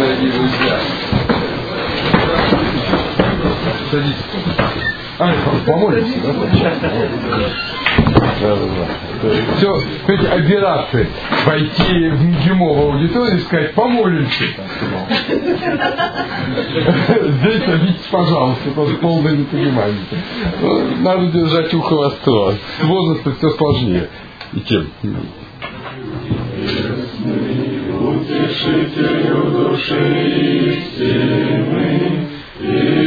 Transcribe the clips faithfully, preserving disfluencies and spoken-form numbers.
дорогие друзья. Садитесь. А, помолитесь, да? Да, да, да. Все, эти операции. Пойти в МГИМО в аудиторию и сказать, помолимся. Здесь садитесь, пожалуйста, тоже полное непонимание. Надо держать ухо востро. С возрастом все сложнее. И тем. Утешителю души истины, и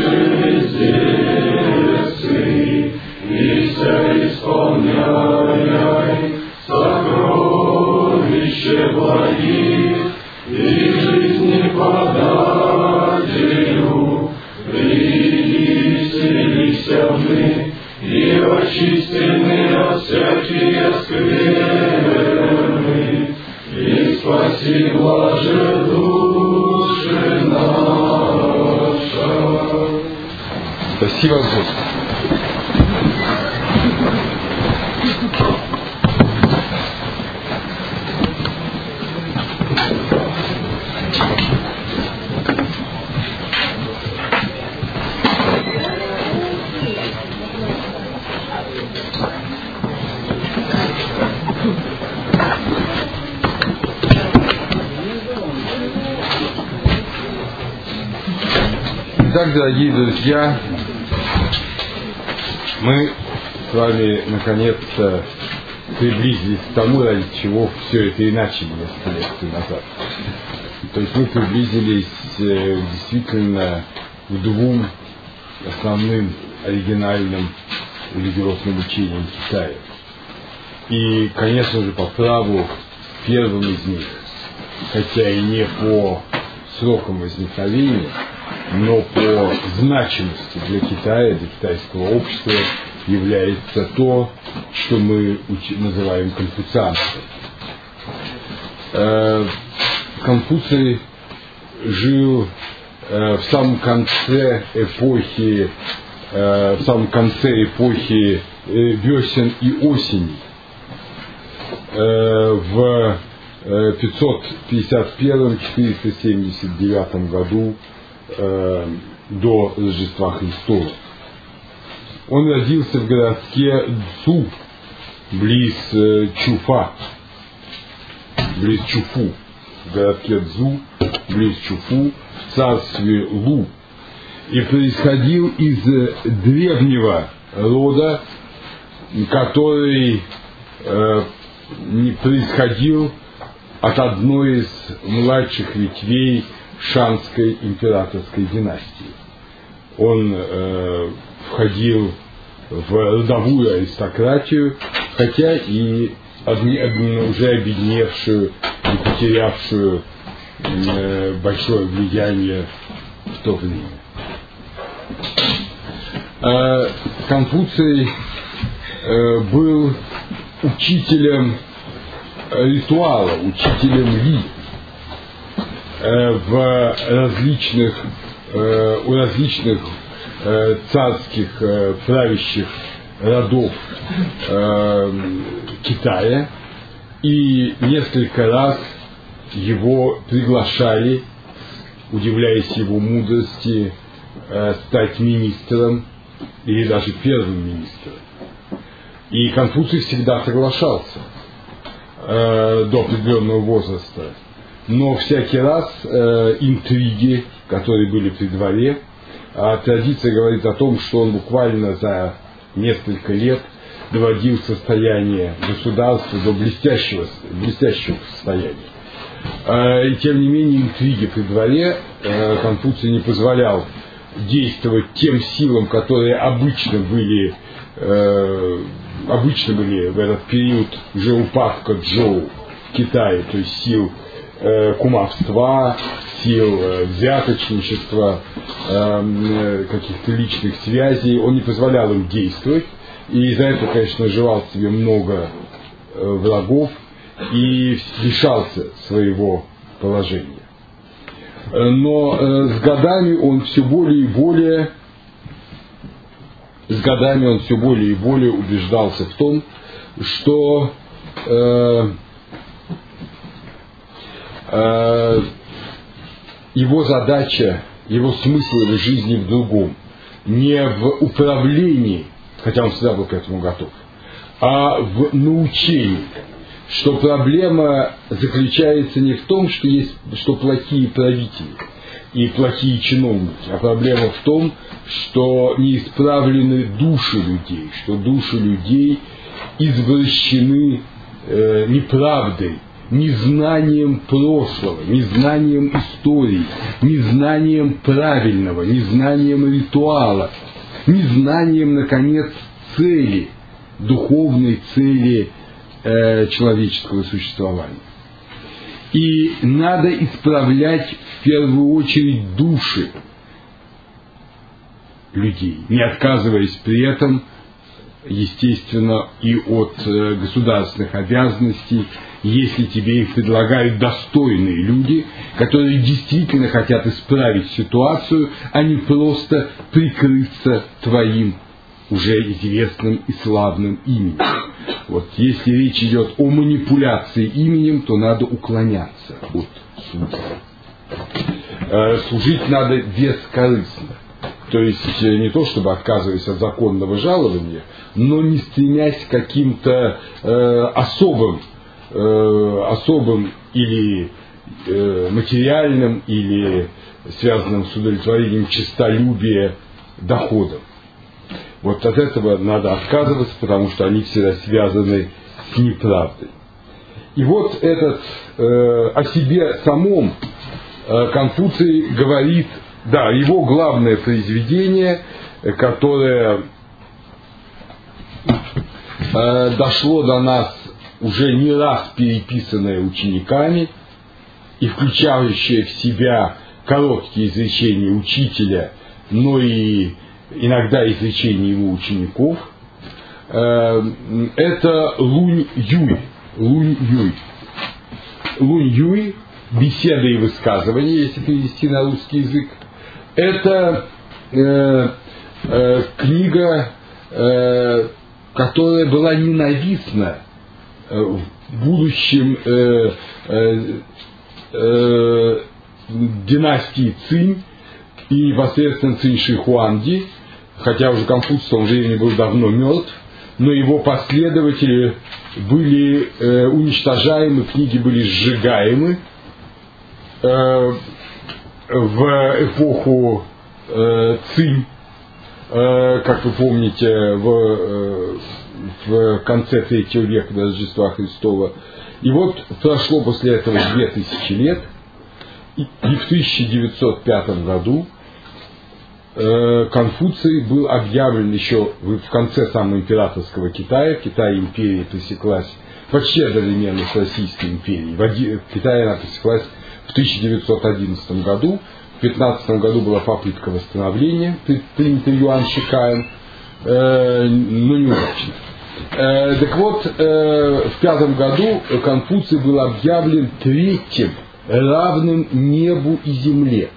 сердце, и вся исполняй сокровище благих, и жизни подателю, приди, вселися мы, и очистены от всякие скверны, и спаси блаже души наша. Спасибо, Господи. Итак, дорогие друзья, мы с вами наконец-то приблизились к тому, ради чего все это и начали несколько лекций назад. То есть мы приблизились э, действительно к двум основным оригинальным религиозным учениям Китая. И, конечно же, по праву первым из них, хотя и не по срокам возникновения, но по значимости для Китая, для китайского общества является то, что мы называем конфуцианством. Конфуций жил в самом конце эпохи, в самом конце эпохи весен и осени, в пятьсот пятьдесят первом — четыреста семьдесят девятом году э, до Рождества Христова. Он родился в городке Цу, близ э, Чуфа, близ Чуфу, в городке Цзу, близ Чуфу, в царстве Лу, и происходил из древнего рода, который э, не происходил от одной из младших ветвей Шанской императорской династии. Он э, входил в родовую аристократию, хотя и одни, одни, уже обедневшую и потерявшую э, большое влияние в то время. Э, Конфуций э, был учителем ритуала, учителем Ли э, в различных, э, у различных э, царских э, правящих родов э, Китая, и несколько раз его приглашали, удивляясь его мудрости, э, стать министром или даже первым министром. И Конфуций всегда соглашался э, до определенного возраста. Но всякий раз э, интриги, которые были при дворе, а традиция говорит о том, что он буквально за несколько лет доводил состояние государства до блестящего, блестящего состояния. Э, и тем не менее интриги при дворе э, Конфуций не позволял действовать тем силам, которые обычно были э, обычно были в этот период уже упадка Чжоу в Китае, то есть сил э, кумовства, сил э, взяточничества, э, каких-то личных связей. Он не позволял им действовать, и из-за этого, конечно, наживал себе много э, врагов и лишался своего положения. Но э, с годами он все более и более с годами он все более и более убеждался в том, что э, э, его задача, его смысл в жизни в другом. Не в управлении, хотя он всегда был к этому готов, а в научении. Что проблема заключается не в том, что есть что плохие правители и плохие чиновники, а проблема в том, что не исправлены души людей, что души людей извращены э, неправдой, незнанием прошлого, незнанием истории, незнанием правильного, незнанием ритуала, незнанием, наконец, цели, духовной цели э, человеческого существования. И надо исправлять в первую очередь души людей, не отказываясь при этом, естественно, и от э, государственных обязанностей, если тебе их предлагают достойные люди, которые действительно хотят исправить ситуацию, а не просто прикрыться твоим уже известным и славным именем. Вот если речь идет о манипуляции именем, то надо уклоняться от службы. Э, служить надо бескорыстно. То есть не то, чтобы отказываясь от законного жалования, но не стремясь к каким-то э, особым, э, особым или э, материальным, или связанным с удовлетворением честолюбия доходом. Вот от этого надо отказываться, потому что они всегда связаны с неправдой. И вот этот э, о себе самом э, Конфуций говорит. Да, его главное произведение, которое э, дошло до нас уже не раз переписанное учениками и включающее в себя короткие изречения учителя, но и иногда изречения его учеников, э, это Лунь Юй. Лунь Юй. Лунь Юй, беседы и высказывания, если перевести на русский язык. Это э, э, книга, э, которая была ненавистна э, в будущем э, э, э, династии Цинь и непосредственно Цинь Ши Хуанди, хотя уже Конфуций в том времени был давно мертв, но его последователи были э, уничтожаемы, книги были сжигаемы. Э, в эпоху э, Цинь, э, как вы помните, в, э, в конце третьего века до Рождества Христова. И вот прошло после этого две тысячи лет, и, и в тысяча девятьсот пятом году э, Конфуций был объявлен еще в, в конце самого императорского Китая. В Китае империя пресеклась почти одновременно с Российской империей. В, оди, в Китае она пресеклась в тысяча девятьсот одиннадцатом году. В две тысячи пятнадцатом году была попытка восстановления, принятый Юань Шикаем, э, но неудачно. Э, так вот, э, в пятом году Конфуций был объявлен третьим, равным небу и земле.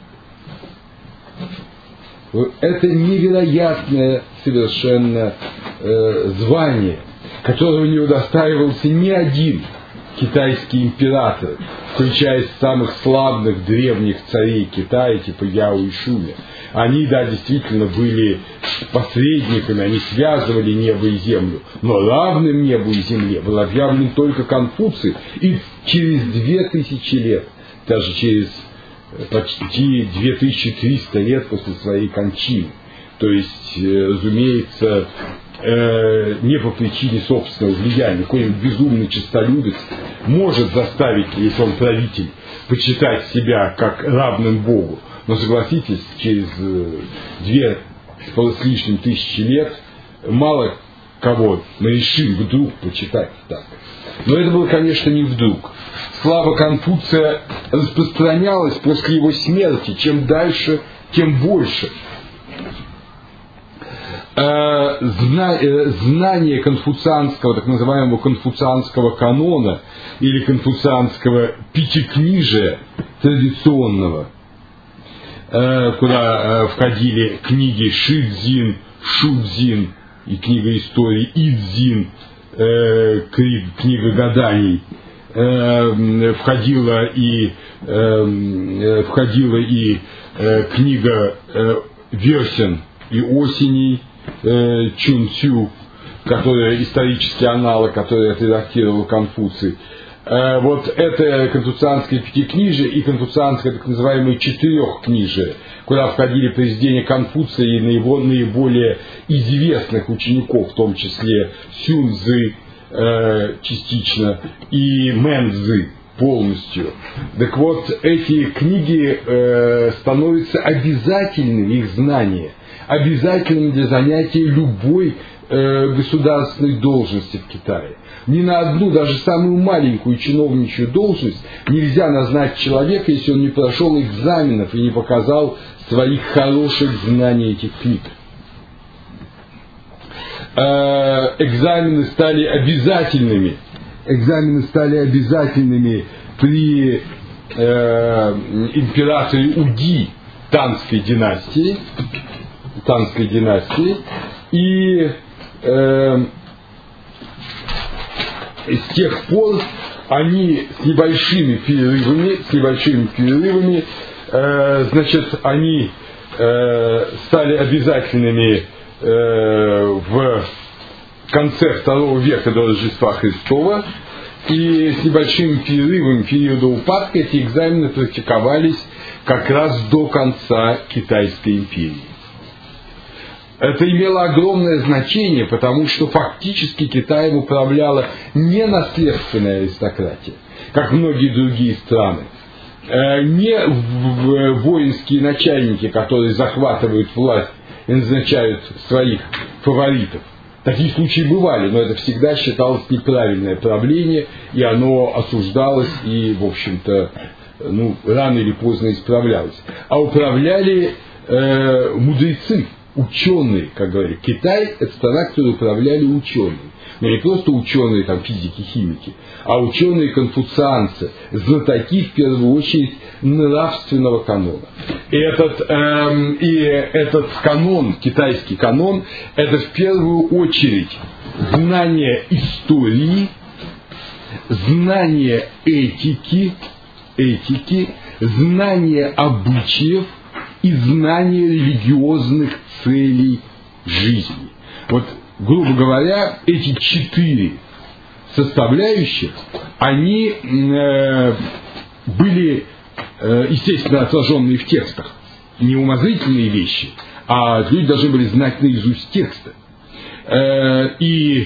Это невероятное совершенно э, звание, которого не удостаивался ни один китайский император, включая самых славных древних царей Китая, типа Яо и Шуя. Они, да, действительно были посредниками, они связывали небо и землю, но равным небу и земле был объявлен только Конфуций, и через две тысячи лет, даже через почти две тысячи триста лет после своей кончины. То есть, разумеется, э, не по причине собственного влияния, какой-нибудь безумный честолюбец может заставить, если он правитель, почитать себя как равным Богу. Но согласитесь, через две с лишним тысячи лет мало кого мы решим вдруг почитать так. Но это было, конечно, не вдруг. Слава Конфуция распространялась после его смерти. Чем дальше, тем больше. Знание конфуцианского, так называемого конфуцианского канона или конфуцианского пятикнижия традиционного, куда входили книги Шидзин, Шудзин и книга истории, Идзин, книга гаданий, э, входила и, э, входила и э, книга э, «Весен и осеней» э, Чун Цю, которая исторический аналог, который отредактировал Конфуций. Э, вот это конфуцианское пятикнижие и конфуцианское так называемое четырехкнижие, куда входили произведения Конфуция и его наиболее известных учеников, в том числе Сюн Цзы э, частично и Мэн Цзы полностью. Так вот, эти книги э, становятся обязательными, их знание, обязательным для занятия любой э, государственной должности в Китае. Ни на одну, даже самую маленькую чиновничью должность нельзя назначить человека, если он не прошел экзаменов и не показал своих хороших знаний этих книг. Э, экзамены стали обязательными. Экзамены стали обязательными при э, императоре Уди Танской династии, Танской династии, и э, с тех пор они с небольшими перерывами, с небольшими перерывами, э, значит, они э, стали обязательными э, в конце второго века до Рождества Христова, и с небольшим перерывом периода упадка эти экзамены практиковались как раз до конца Китайской империи. Это имело огромное значение, потому что фактически Китаем управляла не наследственная аристократия, как многие другие страны, не воинские начальники, которые захватывают власть и назначают своих фаворитов. Такие случаи бывали, но это всегда считалось неправильное правление, и оно осуждалось и, в общем-то, ну, рано или поздно исправлялось. А управляли э, мудрецы, ученые, как говорят. Китай – это страна, которой управляли ученые. Но не просто ученые, там, физики, химики, а ученые-конфуцианцы, знатоки, в первую очередь, нравственного канона. И этот, эм, и этот канон, китайский канон, это в первую очередь знание истории, знание этики, этики, знание обычаев и знание религиозных целей жизни. Вот, грубо говоря, эти четыре составляющих, они э, были, э, естественно, отраженные в текстах. Не умозрительные вещи, а люди должны были знать наизусть тексты. Э, и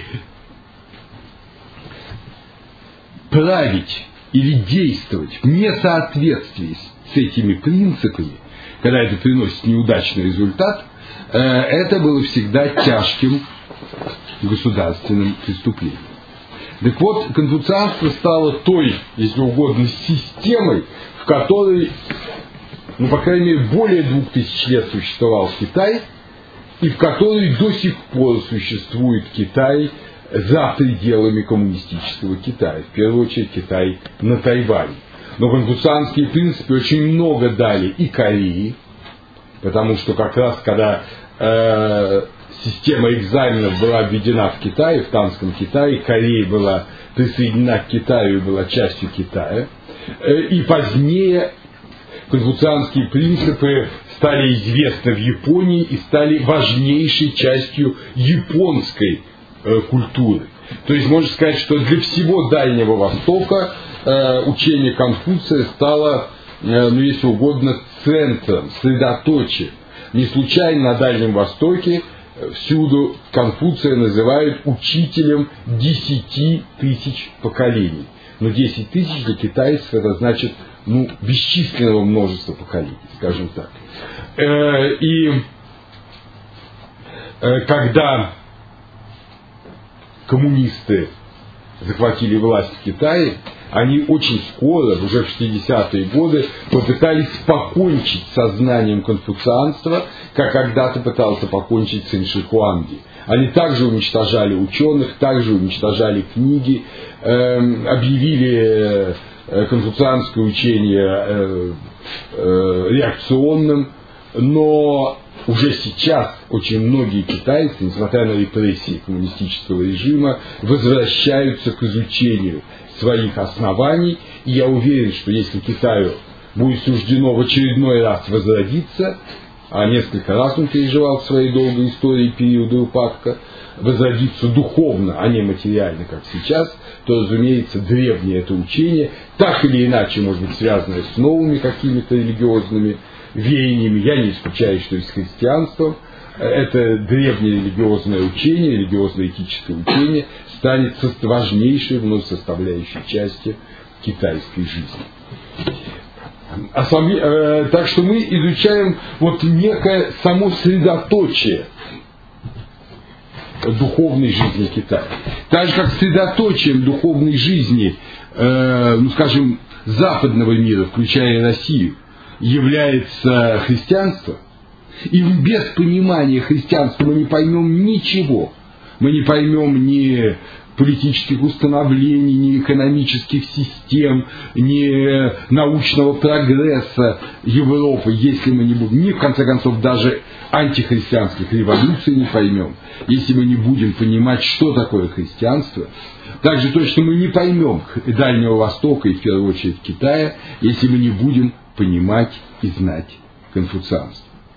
править или действовать в несоответствии с этими принципами, когда это приносит неудачный результат, э, это было всегда тяжким государственным преступлением. Так вот, конфуцианство стало той, если угодно, системой, в которой, ну, по крайней мере, более двух тысяч лет существовал Китай, и в которой до сих пор существует Китай за пределами коммунистического Китая. В первую очередь Китай на Тайване. Но конфуцианские принципы очень много дали и Корее, потому что как раз когда э, система экзаменов была введена в Китае, в Танском Китае, Корея была присоединена к Китаю и была частью Китая. И позднее конфуцианские принципы стали известны в Японии и стали важнейшей частью японской э, культуры. То есть можно сказать, что для всего Дальнего Востока э, учение Конфуция стало, э, ну если угодно, центром, средоточием. Не случайно на Дальнем Востоке всюду Конфуция называют учителем десяти тысяч поколений. Но десять тысяч для китайцев это значит, ну, бесчисленного множества поколений, скажем так. И когда коммунисты захватили власть в Китае, они очень скоро, уже в шестидесятые годы, попытались покончить со знанием конфуцианства, как когда-то пытался покончить Цин Шихуанди. Они также уничтожали ученых, также уничтожали книги, э, объявили э, конфуцианское учение э, э, реакционным, но уже сейчас очень многие китайцы, несмотря на репрессии коммунистического режима, возвращаются к изучению своих оснований. И я уверен, что если Китаю будет суждено в очередной раз возродиться, а несколько раз он переживал в своей долгой истории периоды упадка, возродиться духовно, а не материально, как сейчас, то, разумеется, древнее это учение, так или иначе, может быть, связанное с новыми какими-то религиозными веяниями, я не исключаю, что и с христианством, это древнее религиозное учение, религиозно-этическое учение станет важнейшей вновь составляющей частью китайской жизни. А сами, э, так что мы изучаем вот некое само средоточие духовной жизни Китая. Так же, как средоточием духовной жизни, э, ну, скажем, западного мира, включая Россию, является христианство, и без понимания христианства мы не поймем ничего. Мы не поймем ни политических установлений, ни экономических систем, ни научного прогресса Европы, если мы не будем, ни, в конце концов, даже антихристианских революций не поймем, если мы не будем понимать, что такое христианство. Также точно мы не поймем Дальнего Востока и, в первую очередь, Китая, если мы не будем понимать и знать конфуцианство.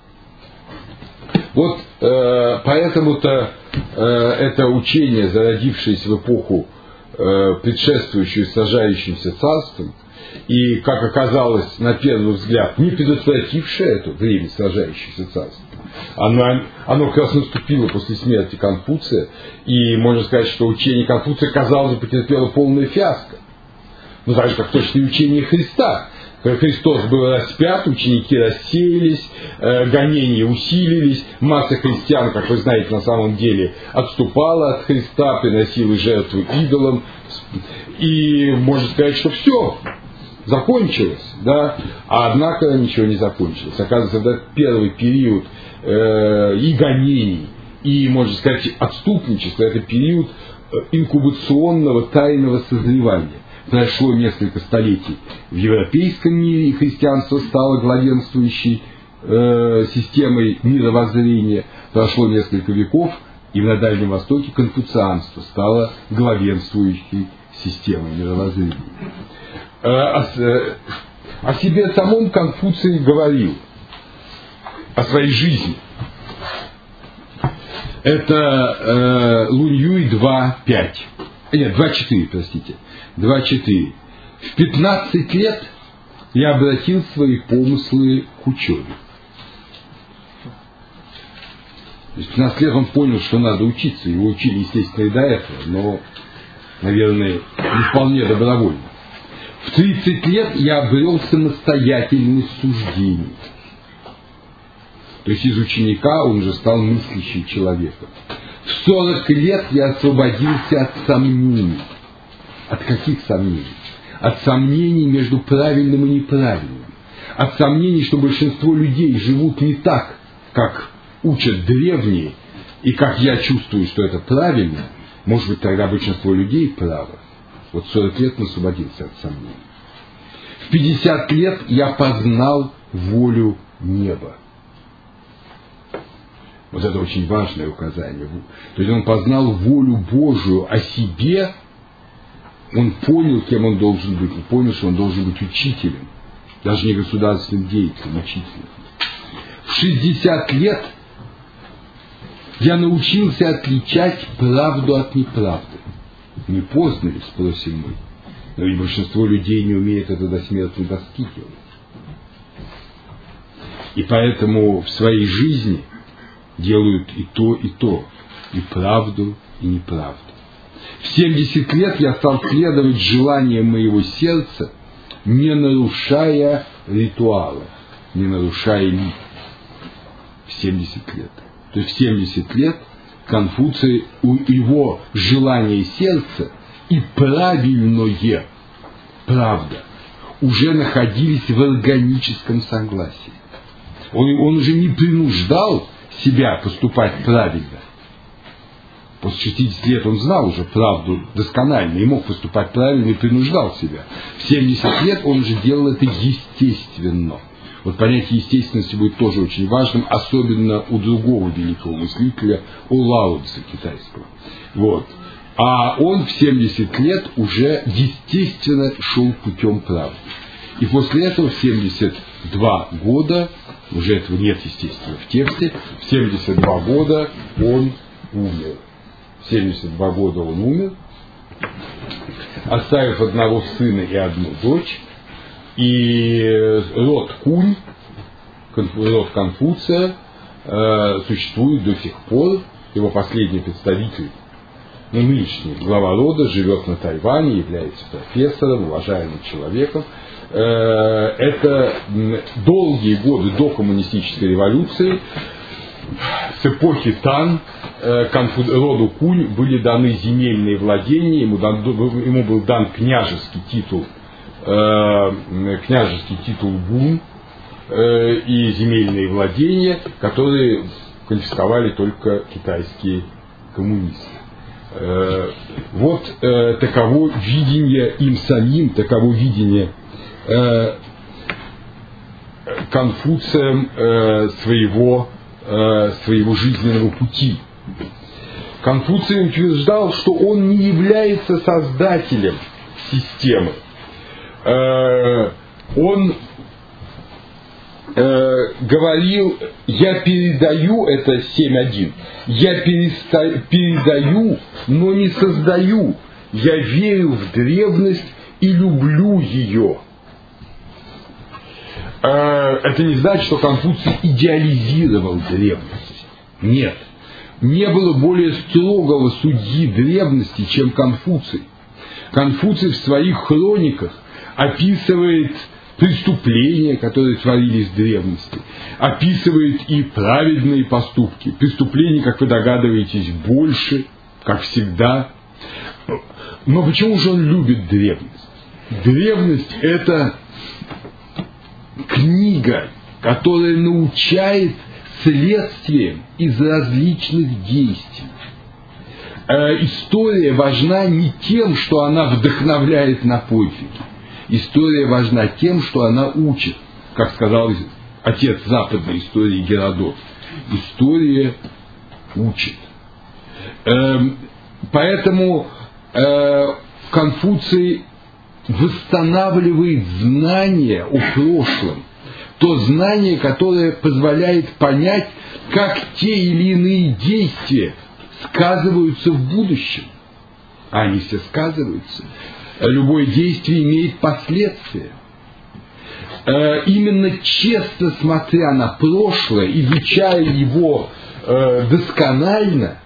Вот э, поэтому-то э, это учение, зародившееся в эпоху, э, предшествующую сражающимся царством, и, как оказалось, на первый взгляд, не предотвратившее это время сражающееся царство, оно, оно как раз наступило после смерти Конфуция, и можно сказать, что учение Конфуция, казалось бы, потерпело полное фиаско. Ну, так же, как точно и учение Христа. Когда Христос был распят, ученики рассеялись, э, гонения усилились, масса христиан, как вы знаете, на самом деле отступала от Христа, приносила жертву идолам, и можно сказать, что все закончилось, да, а однако ничего не закончилось. Оказывается, это первый период э, и гонений, и, можно сказать, отступничества, это период инкубационного тайного созревания. Прошло несколько столетий в европейском мире, и христианство стало главенствующей э, системой мировоззрения. Прошло несколько веков, и на Дальнем Востоке конфуцианство стало главенствующей системой мировоззрения. Э, о, э, о себе самом Конфуций говорил, о своей жизни. Это э, Лунь-Юй два пять. Нет, два четыре, простите. два четыре. В пятнадцать лет я обратил свои помыслы к учебе. В пятнадцать лет он понял, что надо учиться. Его учили, естественно, и до этого, но, наверное, не вполне добровольно. В тридцать лет я обрел самостоятельность суждений. То есть из ученика он уже стал мыслящим человеком. В сорок лет я освободился от сомнений. От каких сомнений? От сомнений между правильным и неправильным. От сомнений, что большинство людей живут не так, как учат древние, и как я чувствую, что это правильно. Может быть, тогда большинство людей право. Вот в сорок лет он освободился от сомнений. В пятьдесят лет я познал волю неба. Вот это очень важное указание. То есть он познал волю Божию о себе, он понял, кем он должен быть, он понял, что он должен быть учителем, даже не государственным деятелем, учителем. В шестьдесят лет я научился отличать правду от неправды. Не поздно ли, спросим мы? Но ведь большинство людей не умеет это до смертной доски делать. И поэтому в своей жизни делают и то, и то, и правду, и неправду. В семьдесят лет я стал следовать желаниям моего сердца, не нарушая ритуала, не нарушая лик. В семьдесят лет. То есть в семьдесят лет Конфуций, у его желания сердца и правильное, правда, уже находились в органическом согласии. Он, он уже не принуждал себя поступать правильно. После шестидесяти лет он знал уже правду досконально и мог поступать правильно и принуждал себя. В семьдесят лет он уже делал это естественно. Вот понятие естественности будет тоже очень важным, особенно у другого великого мыслителя, у Лао Цзы китайского. Вот. А он в семьдесят лет уже естественно шел путем правды. И после этого в семьдесят два года, уже этого нет, естественно, в тексте, в семьдесят два года он умер. В семьдесят два года он умер, оставив одного сына и одну дочь. И род Кунь, род Конфуция, э, существует до сих пор. Его последний представитель, ну, нынешний глава рода, живет на Тайване, является профессором, уважаемым человеком. Э, это долгие годы до коммунистической революции, с эпохи Тан, э, конфу, роду Кунь были даны земельные владения, ему, дан, ему был дан княжеский титул, э, княжеский титул Гун э, и земельные владения, которые конфисковали только китайские коммунисты. Э, вот э, таково видение им самим, таково видение э, Конфуцием э, своего, э, своего жизненного пути. Конфуций утверждал, что он не является создателем системы. Э, он э, говорил, я передаю, это семь один, я переста, передаю, но не создаю, я верю в древность и люблю ее. Э, это не значит, что Конфуций идеализировал древность. Нет. Не было более строгого судьи древности, чем Конфуций. Конфуций в своих хрониках описывает преступления, которые творились в древности, описывает и праведные поступки. Преступлений, как вы догадываетесь, больше, как всегда. Но почему же он любит древность? Древность – это книга, которая научает следствием из различных действий. Э, история важна не тем, что она вдохновляет на подвиги. История важна тем, что она учит, как сказал отец западной истории Геродот. История учит. Э, поэтому э, Конфуций восстанавливает знания о прошлом. То знание, которое позволяет понять, как те или иные действия сказываются в будущем. А они все сказываются. Любое действие имеет последствия. Именно честно смотря на прошлое, изучая его досконально,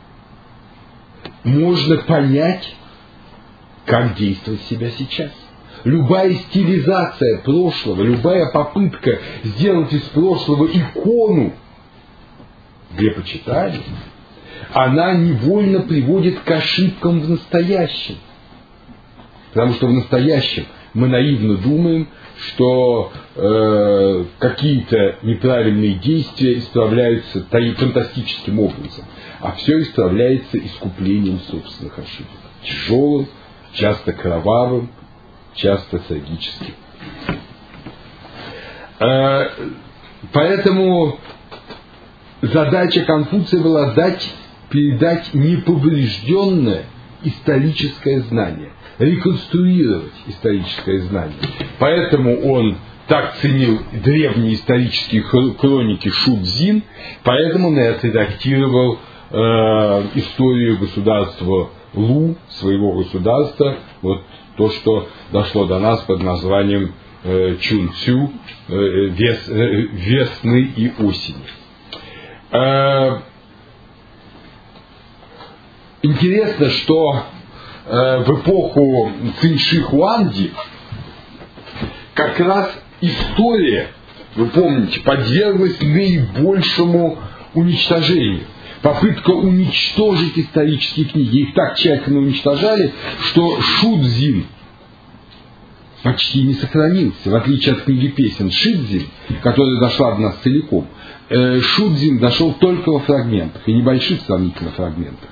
можно понять, как действовать себя сейчас. Любая стилизация прошлого, любая попытка сделать из прошлого икону для почитания, она невольно приводит к ошибкам в настоящем. Потому что в настоящем мы наивно думаем, что э, какие-то неправильные действия исправляются фантастическим образом, а все исправляется искуплением собственных ошибок. Тяжелым, часто кровавым, часто трагическим. Поэтому задача Конфуция была дать, передать неповрежденное историческое знание, реконструировать историческое знание. Поэтому он так ценил древние исторические хроники Шудзин, поэтому он и отредактировал э, историю государства Лу, своего государства, вот то, что дошло до нас под названием э, Чун-Цю, э, вес, э, весны и осени. Э, интересно, что э, в эпоху Циньши Хуанди как раз история, вы помните, подверглась наибольшему уничтожению. Попытка уничтожить исторические книги. Их так тщательно уничтожали, что Шудзин почти не сохранился. В отличие от книги песен Шидзин, которая дошла до нас целиком, Шудзин дошел только во фрагментах, и небольших сравнительно фрагментах.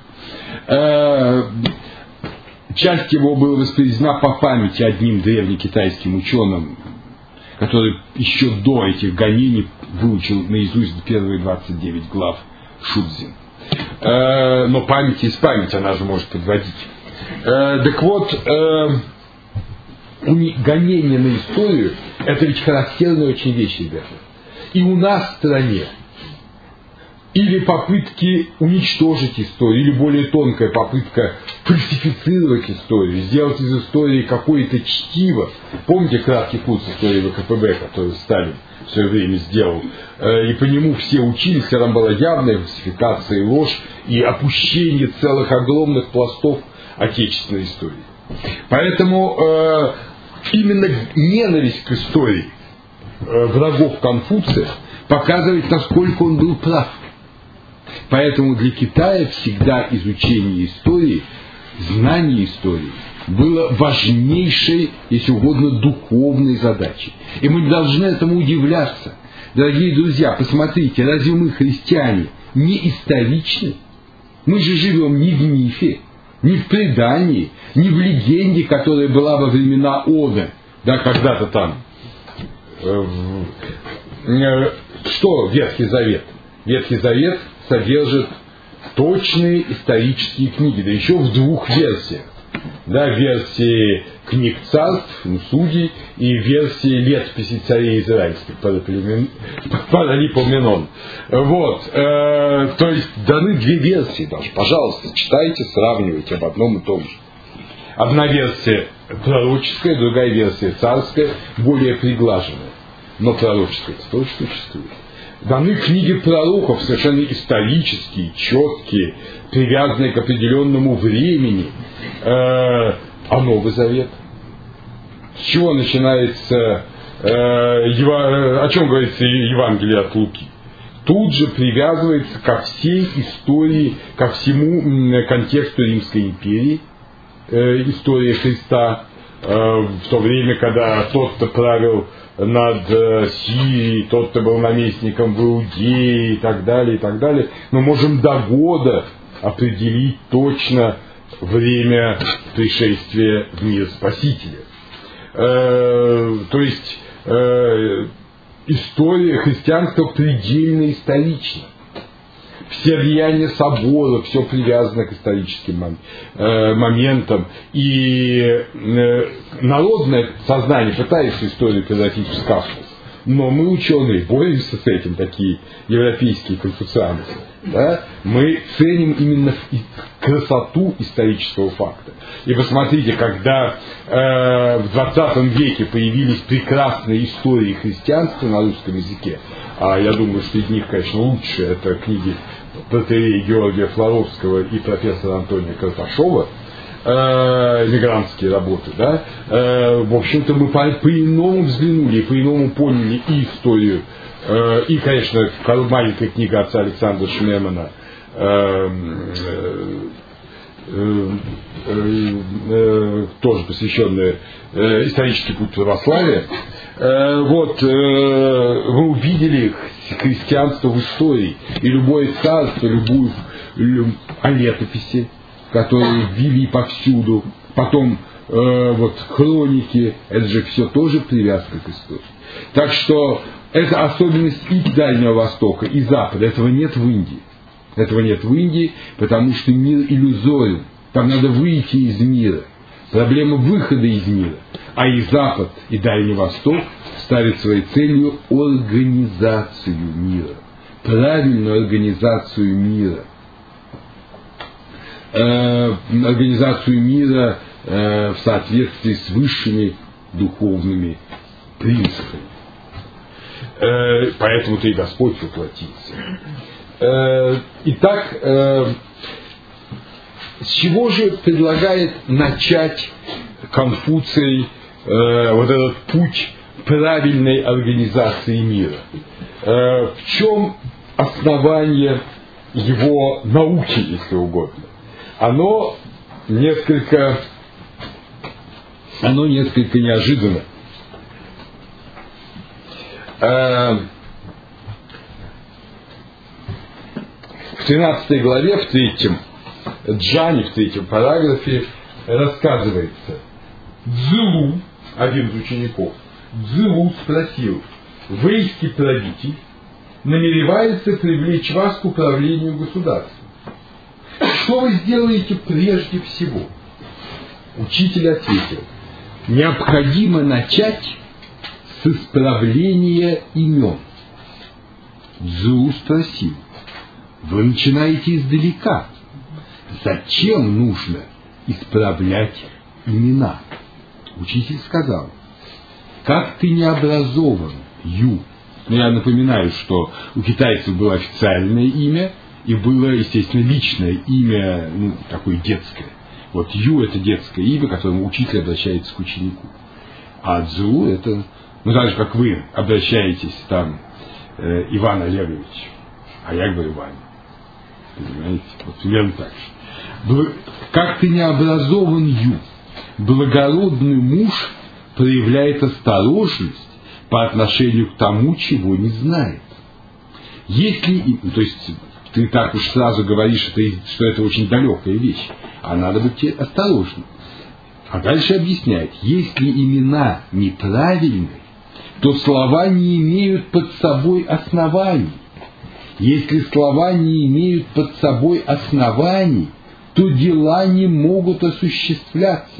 Часть его была воспроизведена по памяти одним древнекитайским ученым, который еще до этих гонений выучил наизусть первые двадцать девять глав Шудзин. Э, но память есть память, она же может подводить. Э, так вот, э, гонение на историю – это ведь характерная очень вещь, ребята. И у нас в стране или попытки уничтожить историю, или более тонкая попытка фальсифицировать историю, сделать из истории какое-то чтиво. Помните краткий курс истории ВКПБ, который Сталин в свое время сделал? И по нему все учились, когда там была явная фальсификация и ложь, и опущение целых огромных пластов отечественной истории. Поэтому э, именно ненависть к истории э, врагов Конфуция показывает, насколько он был прав. Поэтому для Китая всегда изучение истории, знание истории было важнейшей, если угодно, духовной задачей. И мы должны этому удивляться. Дорогие друзья, посмотрите, разве мы, христиане, не историчны? Мы же живем не в мифе, не в предании, не в легенде, которая была во времена Ода, да, когда-то там. Что Ветхий Завет? Ветхий Завет содержит точные исторические книги, да еще в двух версиях. Да, версии книг царств, ну, судей, и версии летописи царей израильских, Паралипоменон. Вот, э, то есть даны две версии даже. Пожалуйста, читайте, сравнивайте об одном и том же. Одна версия пророческая, другая версия царская, более приглаженная. Но пророческая тоже существует. Даны книги пророков, совершенно исторические, четкие, привязанные к определенному времени. Э, а Новый Завет? С чего начинается, э, ева, о чем говорится Евангелие от Луки? Тут же привязывается ко всей истории, ко всему контексту Римской империи, э, история Христа, э, в то время, когда тот, кто правил над э, Сирией, тот, кто был наместником в Иудее и так далее, и так далее. Мы можем до года определить точно время пришествия в мир Спасителя. Э, то есть э, история христианства предельно исторична. Все влияния собора, все привязано к историческим э, моментам. И э, народное сознание пытается историю превратить в сказку. Но мы, ученые, боремся с этим, такие европейские конфуцианцы. Да? Мы ценим именно красоту исторического факта. И посмотрите, когда э, в двадцатом веке появились прекрасные истории христианства на русском языке, а я думаю, что из них, конечно, лучшие это книги протоиерея Георгия Флоровского и профессора Антония Карташова, э, эмигрантские работы, да, э, в общем-то, мы по- по-иному взглянули, по-иному поняли и историю, э, и, конечно, маленькая книга отца Александра Шнемана, э, э, э, э, тоже посвященная э, исторический путь православия. Э, вот, э, вы увидели христианство в истории, и любое царство, любую люб, о летописи, которые ввели повсюду, потом э, вот хроники, это же все тоже привязка к истории. Так что это особенность и Дальнего Востока, и Запада. Этого нет в Индии. Этого нет в Индии, потому что мир иллюзорен. Там надо выйти из мира. Проблема выхода из мира. А и Запад, и Дальний Восток ставят своей целью организацию мира. Правильную организацию мира. Э, организацию мира э, в соответствии с высшими духовными принципами. Э, поэтому-то и Господь воплотился. Э, итак, э, с чего же предлагает начать Конфуций э, вот этот путь правильной организации мира? Э, в чем основание его науки, если угодно? Оно несколько, оно несколько неожиданно. Э, в тринадцатой главе, в третьем Джане, в третьем параграфе, рассказывается: Цзылу, один из учеников, Цзылу спросил: вэйский правитель намеревается привлечь вас к управлению государством. что вы сделаете прежде всего? Учитель ответил: необходимо начать с исправления имен. Цзу спросил: вы начинаете издалека. Зачем нужно исправлять имена? Учитель сказал: как ты не образован, Ю. Но я напоминаю, что у китайцев было официальное имя и было, естественно, личное имя, ну, такое детское. Вот Ю — это детское имя, которым учитель обращается к ученику. А Цзу — это, ну, так же, как вы обращаетесь там, э, Иван Олегович, а я говорю Ваня. Понимаете? Вот примерно так же. Как ты не образован, Ю, благородный муж проявляет осторожность по отношению к тому, чего не знает. Если, то есть ты так уж сразу говоришь, что это очень далекая вещь, а надо быть осторожным. А дальше объясняет: если имена неправильны, то слова не имеют под собой оснований. Если слова не имеют под собой оснований, то дела не могут осуществляться.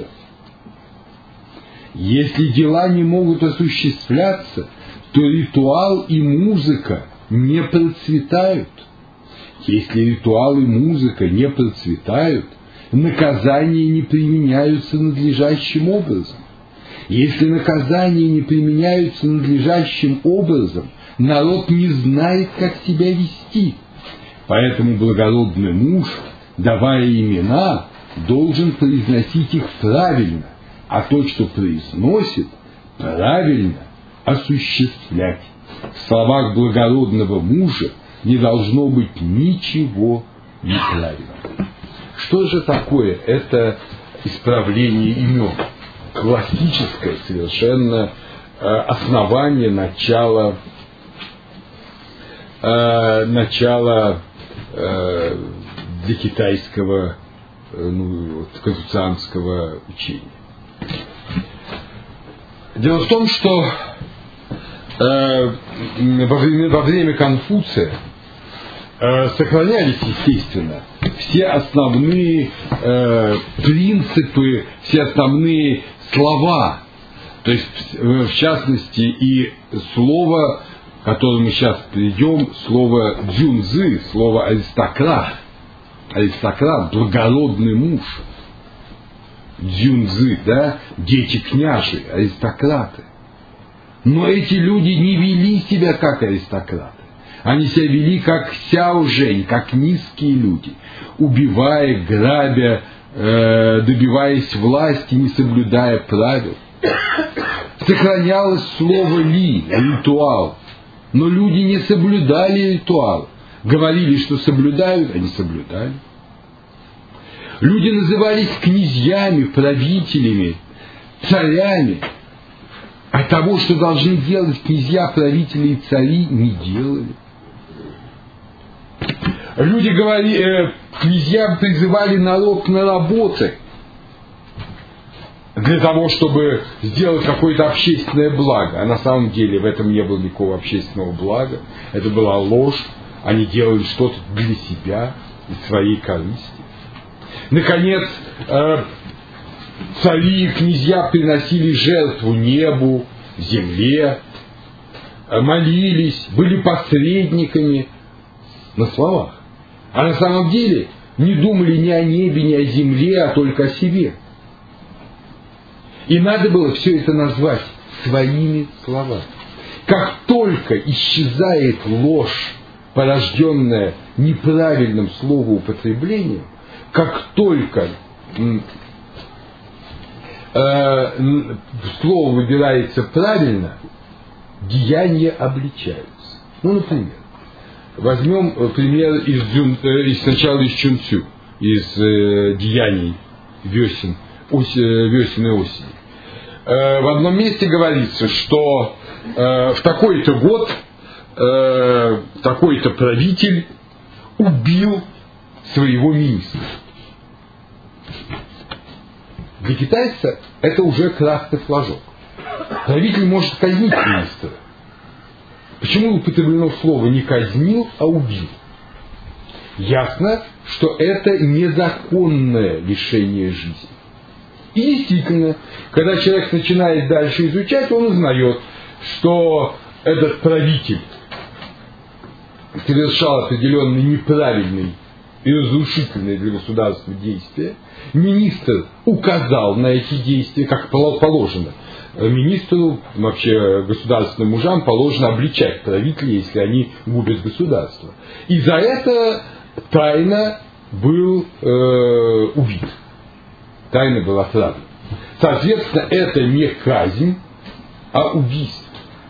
Если дела не могут осуществляться, то ритуал и музыка не процветают. Если ритуал и музыка не процветают, наказания не применяются надлежащим образом. Если наказания не применяются надлежащим образом, народ не знает, как себя вести. Поэтому благородный муж, давая имена, должен произносить их правильно, а то, что произносит, правильно осуществлять. В словах благородного мужа не должно быть ничего неправильного. Что же такое это исправление имен? Классическое совершенно э, основание начала, э, начала э, для китайского э, ну, вот, конфуцианского учения. Дело в том, что э, во, время, во время Конфуция э, сохранялись, естественно, все основные э, принципы, все основные слова, то есть, в частности, и слово, к которому мы сейчас перейдем, слово дзюнзы, слово аристократ, аристократ, благородный муж. Дзюнзы, да, дети княжи, аристократы. Но эти люди не вели себя как аристократы. Они себя вели как сяо-жень, как низкие люди, убивая, грабя, э, добиваясь власти, не соблюдая правил. Сохранялось слово ли, ритуал, но люди не соблюдали ритуал. Говорили, что соблюдают, а не соблюдали. Люди назывались князьями, правителями, царями. А того, что должны делать князья, правители и цари, не делали. Люди говорили, э, князья призывали народ на работы для того, чтобы сделать какое-то общественное благо. А на самом деле в этом не было никакого общественного блага. Это была ложь. Они делали что-то для себя и своей корысти. Наконец, э, цари и князья приносили жертву небу, земле, э, молились, были посредниками на словах. А на самом деле не думали ни о небе, ни о земле, а только о себе. И надо было все это назвать своими словами. Как только исчезает ложь, порожденная неправильным словоупотреблением, как только э, слово выбирается правильно, деяния обличаются. Ну, например, возьмем пример из, из сначала из Чунцю, из э, деяний весен, ос, весен и осени. Э, в одном месте говорится, что э, в такой-то год э, такой-то правитель убил своего министра. Для китайца это уже красный флажок. Правитель может казнить министра. Почему употреблено слово не казнил, а убил? ясно, что это незаконное лишение жизни. И действительно, когда человек начинает дальше изучать, он узнает, что этот правитель совершал определенный неправильный и разрушительные для государства действия. Министр указал на эти действия, как положено. Министру, вообще государственным мужам, положено обличать правителей, если они губят государство. И за это тайно был э, убит. Тайна была отравлена. Соответственно, это не казнь, а убийство.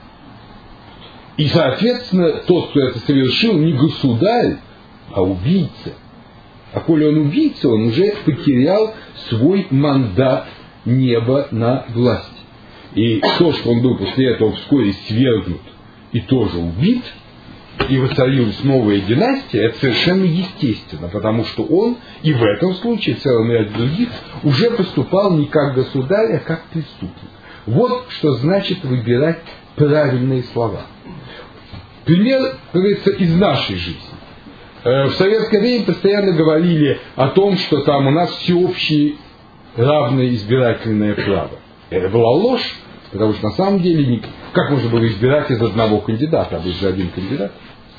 И, соответственно, тот, кто это совершил, не государь, а убийца. А коли он убийца, он уже потерял свой мандат неба на власть. И то, что он был после этого вскоре свергнут и тоже убит, и воцарилась новая династия, это совершенно естественно, потому что он и в этом случае, в целом ряде других, уже поступал не как государь, а как преступник. Вот что значит выбирать правильные слова. Пример, как говорится, из нашей жизни. В советское время постоянно говорили о том, что там у нас всеобщее равное избирательное право. Это была ложь, потому что на самом деле как можно было избирать из одного кандидата, а был же один кандидат?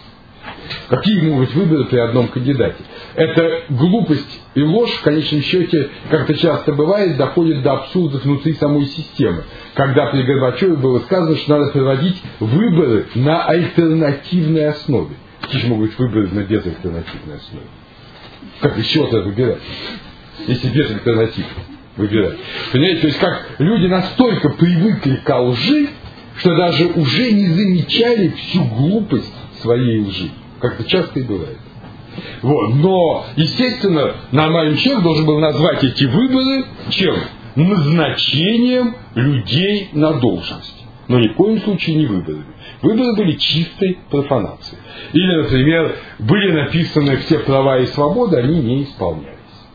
Какие могут быть выборы при одном кандидате? Это глупость и ложь, в конечном счете, как это часто бывает, доходит до абсурдов внутри самой системы. Когда при Горбачеве было сказано, что надо проводить выборы на альтернативной основе. Какие же могут быть выборы на безальтернативной основе? Как из чего-то выбирать, если без альтернатив выбирать? Понимаете, то есть как люди настолько привыкли к лжи, что даже уже не замечали всю глупость своей лжи. Как это часто и бывает. Вот. Но, естественно, нормальный человек должен был назвать эти выборы чем? Назначением людей на должность. Но ни в коем случае не выборами. Выборы были чистой профанацией. Или, например, были написаны все права и свободы, они не исполнялись.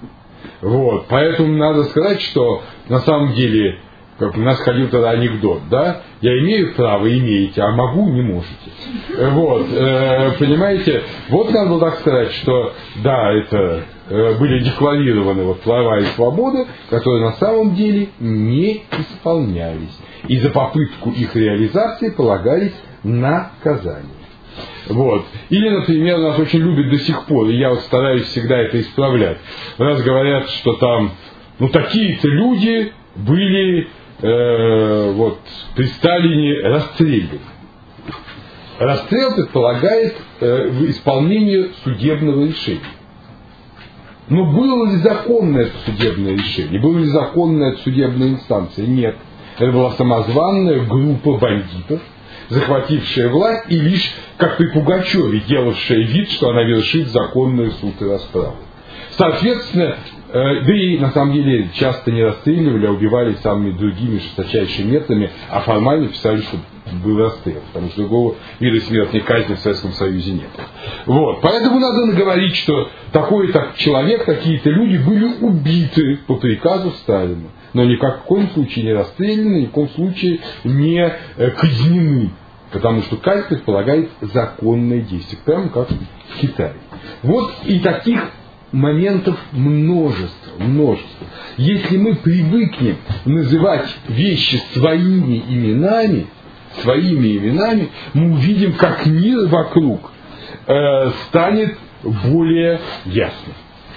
Вот. Поэтому надо сказать, что на самом деле, как у нас ходил тогда анекдот, да, я имею право, имеете, а могу, не можете. Вот, э, понимаете, вот надо было так сказать, что да, это э, были декларированы вот права и свободы, которые на самом деле не исполнялись. И за попытку их реализации полагались наказания. Вот. Или, например, нас очень любят до сих пор, и я вот стараюсь всегда это исправлять. У нас говорят, что там, ну, такие-то люди были э, вот, при Сталине расстреляны. Расстрел предполагает э, исполнение судебного решения. Но было ли законное это судебное решение? Было ли законная это судебная инстанция? Нет. Это была самозванная группа бандитов, захватившая власть и лишь, как при Пугачеве, делавшая вид, что она вершит законную суд и расправу. Соответственно, э, да и на самом деле часто не расстреливали, а убивали самыми другими жесточайшими методами, а формально писали, что был расстрел, потому что другого вида смертной казни в Советском Союзе нет. Вот. Поэтому надо говорить, что такой-то человек, такие-то люди были убиты по приказу Сталина, но ни в каком случае не расстреляны, ни в каком случае не казнены, потому что казнь предполагает законное действие, прямо как в Китае. Вот и таких моментов множество, множество. Если мы привыкнем называть вещи своими именами, своими именами, мы увидим, как мир вокруг э, станет более ясным.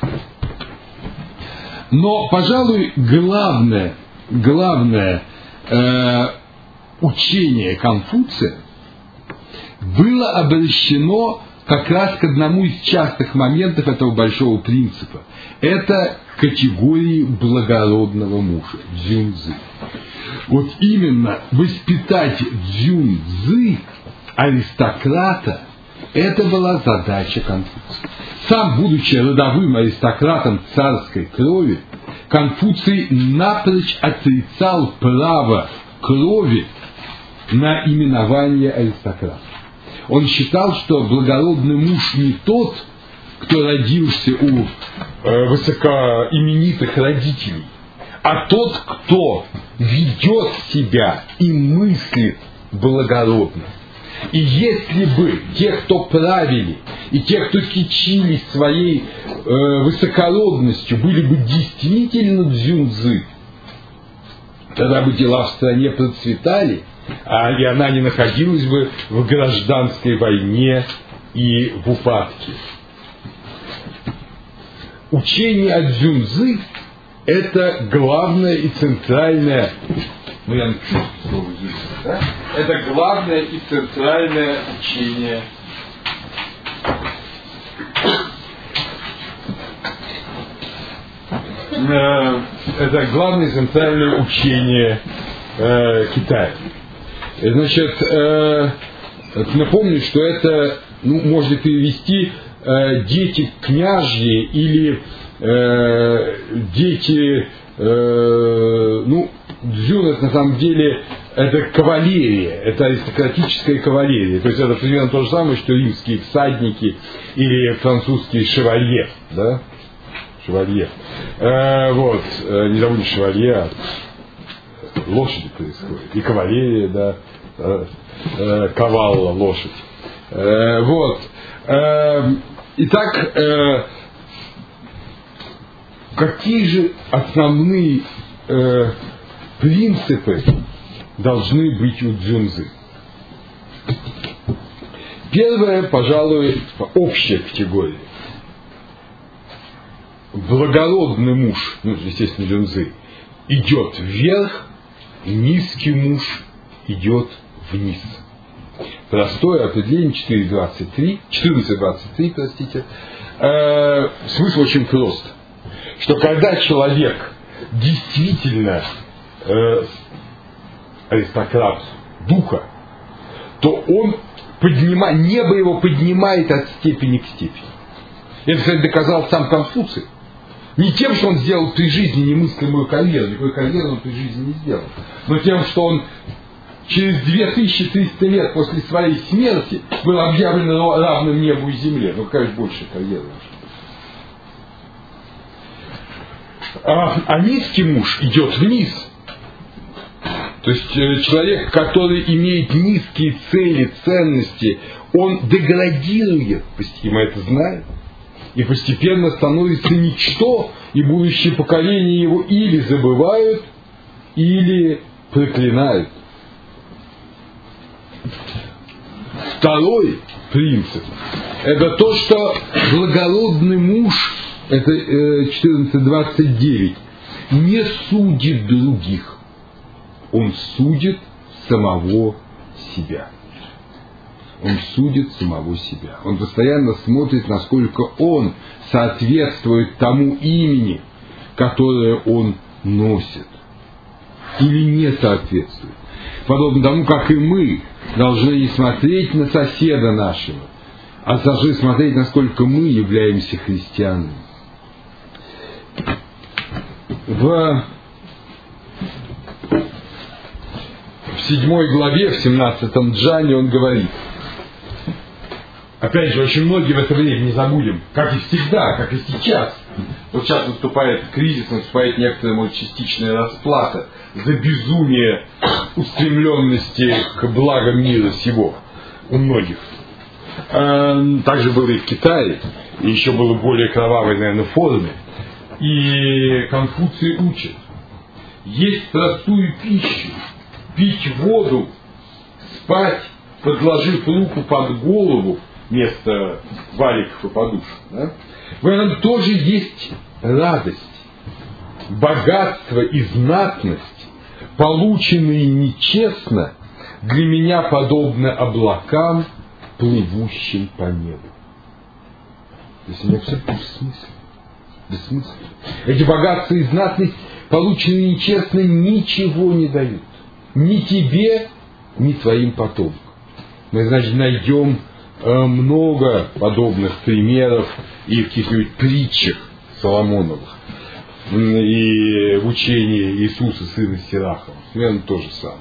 Но, пожалуй, главное, главное э, учение Конфуция было обращено как раз к одному из частых моментов этого большого принципа. Это категории благородного мужа, дзюньцзы. Вот именно воспитать дзюньцзы, аристократа, это была задача Конфуция. Сам, будучи родовым аристократом царской крови, Конфуций напрочь отрицал право крови на именование аристократа. Он считал, что благородный муж не тот, кто родился у э, высокоименитых родителей, а тот, кто ведет себя и мыслит благородно. И если бы те, кто правили, и те, кто кичились своей э, высокородностью, были бы действительно дзюнзы, тогда бы дела в стране процветали, а и она не находилась бы в гражданской войне и в упадке. Учение о дзюнзы – это главное и центральное, ну я напишу слово дзюнзы, да? Это главное и центральное учение это главное и центральное учение э, Китая. Значит, э, напомню, что это ну, можно перевести э, дети княжьи или э, дети, э, ну, дзюн это на самом деле это кавалерия, это аристократическая кавалерия. То есть это примерно то же самое, что римские всадники или французские шевалье, да? Шевалье. Э, вот, э, не забудем шевалье, а лошади происходит. И кавалерия, да, э, э, кавалла, лошадь. Э, вот. Э, итак, э, какие же основные э, принципы должны быть у дзюнзы? Первое, пожалуй, общая категория. Благородный муж, ну, естественно, дзюнзы, идет вверх, низкий муж идет вниз. Простое определение четыре двадцать три, четырнадцать двадцать три, простите. Э, смысл очень прост. Что когда человек действительно э, аристократ духа, то он поднимает, небо его поднимает от степени к степени. Это, кстати, доказал сам Конфуций. Не тем, что он сделал при жизни немыслимую карьеру, никакой карьеры он при жизни не сделал, но тем, что он через две тысячи триста лет после своей смерти был объявлен равным небу и земле. Ну, какая же большая карьера наша. А, а низкий муж идет вниз. То есть человек, который имеет низкие цели, ценности, он деградирует, мы это знаем, и постепенно становится ничто, и будущие поколения его или забывают, или проклинают. Второй принцип – это то, что благородный муж, это четырнадцать двадцать девять, не судит других, он судит самого себя. Он судит самого себя. Он постоянно смотрит, насколько он соответствует тому имени, которое он носит, или не соответствует. Подобно тому, как и мы должны не смотреть на соседа нашего, а должны смотреть, насколько мы являемся христианами. В, в седьмой главе, в семнадцатом джане он говорит, опять же, очень многие в это время, не забудем, как и всегда, как и сейчас. Вот сейчас наступает кризис, наступает некоторая, может, частичная расплата за безумие устремленности к благам мира сего у многих. Так же было и в Китае, и еще было в более кровавой, наверное, форме. И Конфуций учит: есть простую пищу, пить воду, спать, подложив руку под голову вместо валиков и подушек. Да? В этом тоже есть радость, богатство и знатность, полученные нечестно, для меня подобны облакам, плывущим по небу. То есть они абсолютно бессмысленны. Бессмысленно. Эти богатства и знатность, полученные нечестно, ничего не дают. Ни тебе, ни твоим потомкам. Мы, значит, найдем много подобных примеров и в каких-нибудь притчах Соломоновых, и в учении Иисуса, сына Сирахова. Примерно то же самое.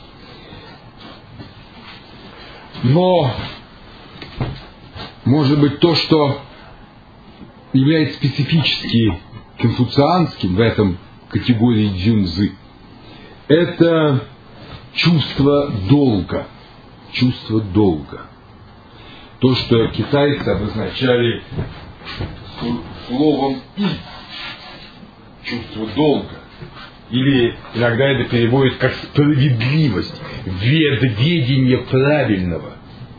Но, может быть, то, что является специфически конфуцианским в этом категории дзюнзы, это чувство долга, чувство долга. То, что китайцы обозначали словом «и», чувство долга. Или иногда это переводят как справедливость, ведение правильного.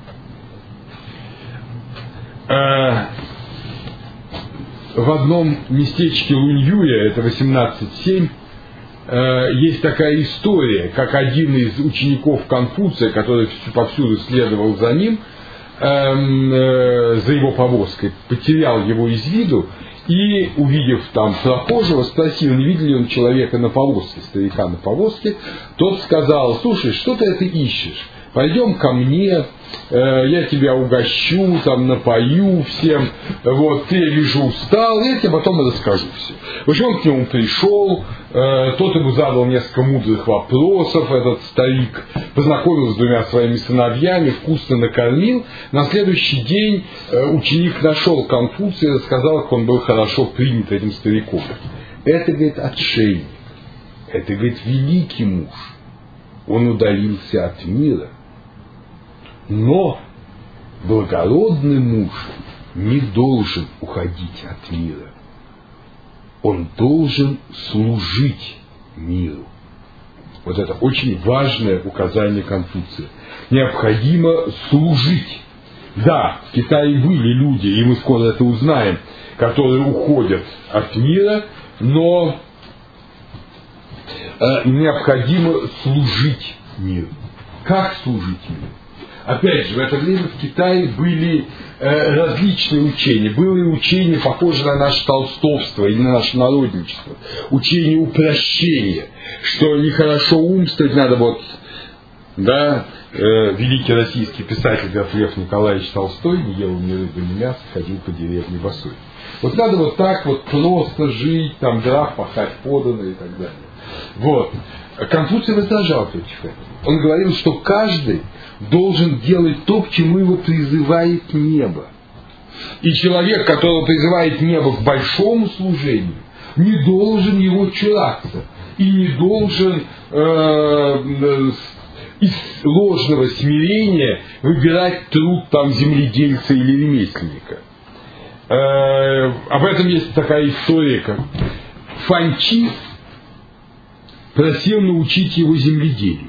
В одном местечке Луньюя, это восемнадцать семь, есть такая история, как один из учеников Конфуция, который повсюду следовал за ним, за его повозкой, потерял его из виду и, увидев там прохожего, спросил, не видел ли он человека на повозке, старика на повозке. Тот сказал: слушай, что ты это ищешь? Пойдем ко мне, э, я тебя угощу, там, напою всем, вот, ты, я вижу, устал, я тебе потом расскажу все. В общем, он к нему пришел, э, тот ему задал несколько мудрых вопросов, этот старик, познакомился с двумя своими сыновьями, вкусно накормил. На следующий день э, ученик нашел Конфуция и рассказал, как он был хорошо принят этим стариком. Это, говорит, отшельник, это, говорит, великий муж, он удалился от мира. Но благородный муж не должен уходить от мира. Он должен служить миру. Вот это очень важное указание Конфуция. Необходимо служить. Да, в Китае были люди, и мы скоро это узнаем, которые уходят от мира, но э, необходимо служить миру. Как служить миру? Опять же, в это время в Китае были э, различные учения. Было и учение, похожее на наше толстовство или на наше народничество. Учение упрощения, что нехорошо умствовать, надо вот, да, э, великий российский писатель Лев Николаевич Толстой не ел ни рыбы, ни мяса, ходил по деревне босой. Вот надо вот так вот просто жить, там дров пахать подано и так далее. Вот. Конфуций возражал против этого. Он говорил, что каждый должен делать то, к чему его призывает небо. И человек, которого призывает небо к большому служению, не должен его чураться. И не должен э, из ложного смирения выбирать труд там земледельца или ремесленника. Э, об этом есть такая история, как Фанчи просил научить его земледелию.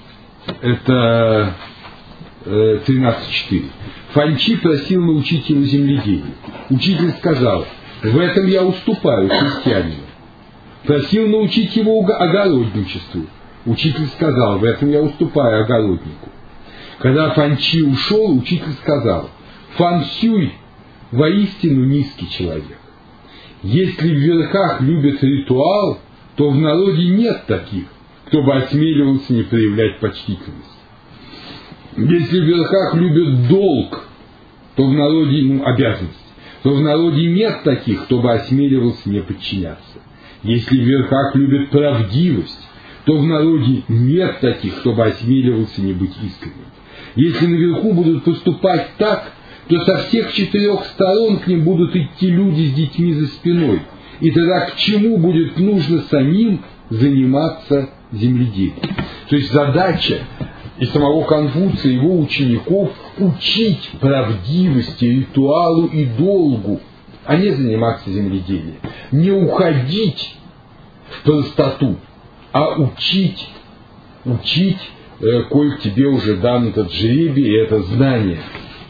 Это э, тринадцать четыре. Фанчи просил научить его земледелию. Учитель сказал: в этом я уступаю христианину. Просил научить его огородничеству. Учитель сказал: в этом я уступаю огороднику. Когда Фанчи ушел, учитель сказал: Фан Сюй воистину низкий человек. Если в верхах любят ритуал, то в народе нет таких, кто бы осмеливался не проявлять почтительность. Если в верхах любят долг, то в народе, ну, обязанность, то в народе нет таких, кто бы осмеливался не подчиняться. Если в верхах любят правдивость, то в народе нет таких, кто бы осмеливался не быть искренним. Если наверху будут поступать так, то со всех четырех сторон к ним будут идти люди с детьми за спиной. И тогда к чему будет нужно самим заниматься земледелием? То есть задача и самого Конфуция, и его учеников учить правдивости, ритуалу и долгу, а не заниматься земледелием. Не уходить в простоту, а учить, учить, э, коль тебе уже дан этот жребий и это знание.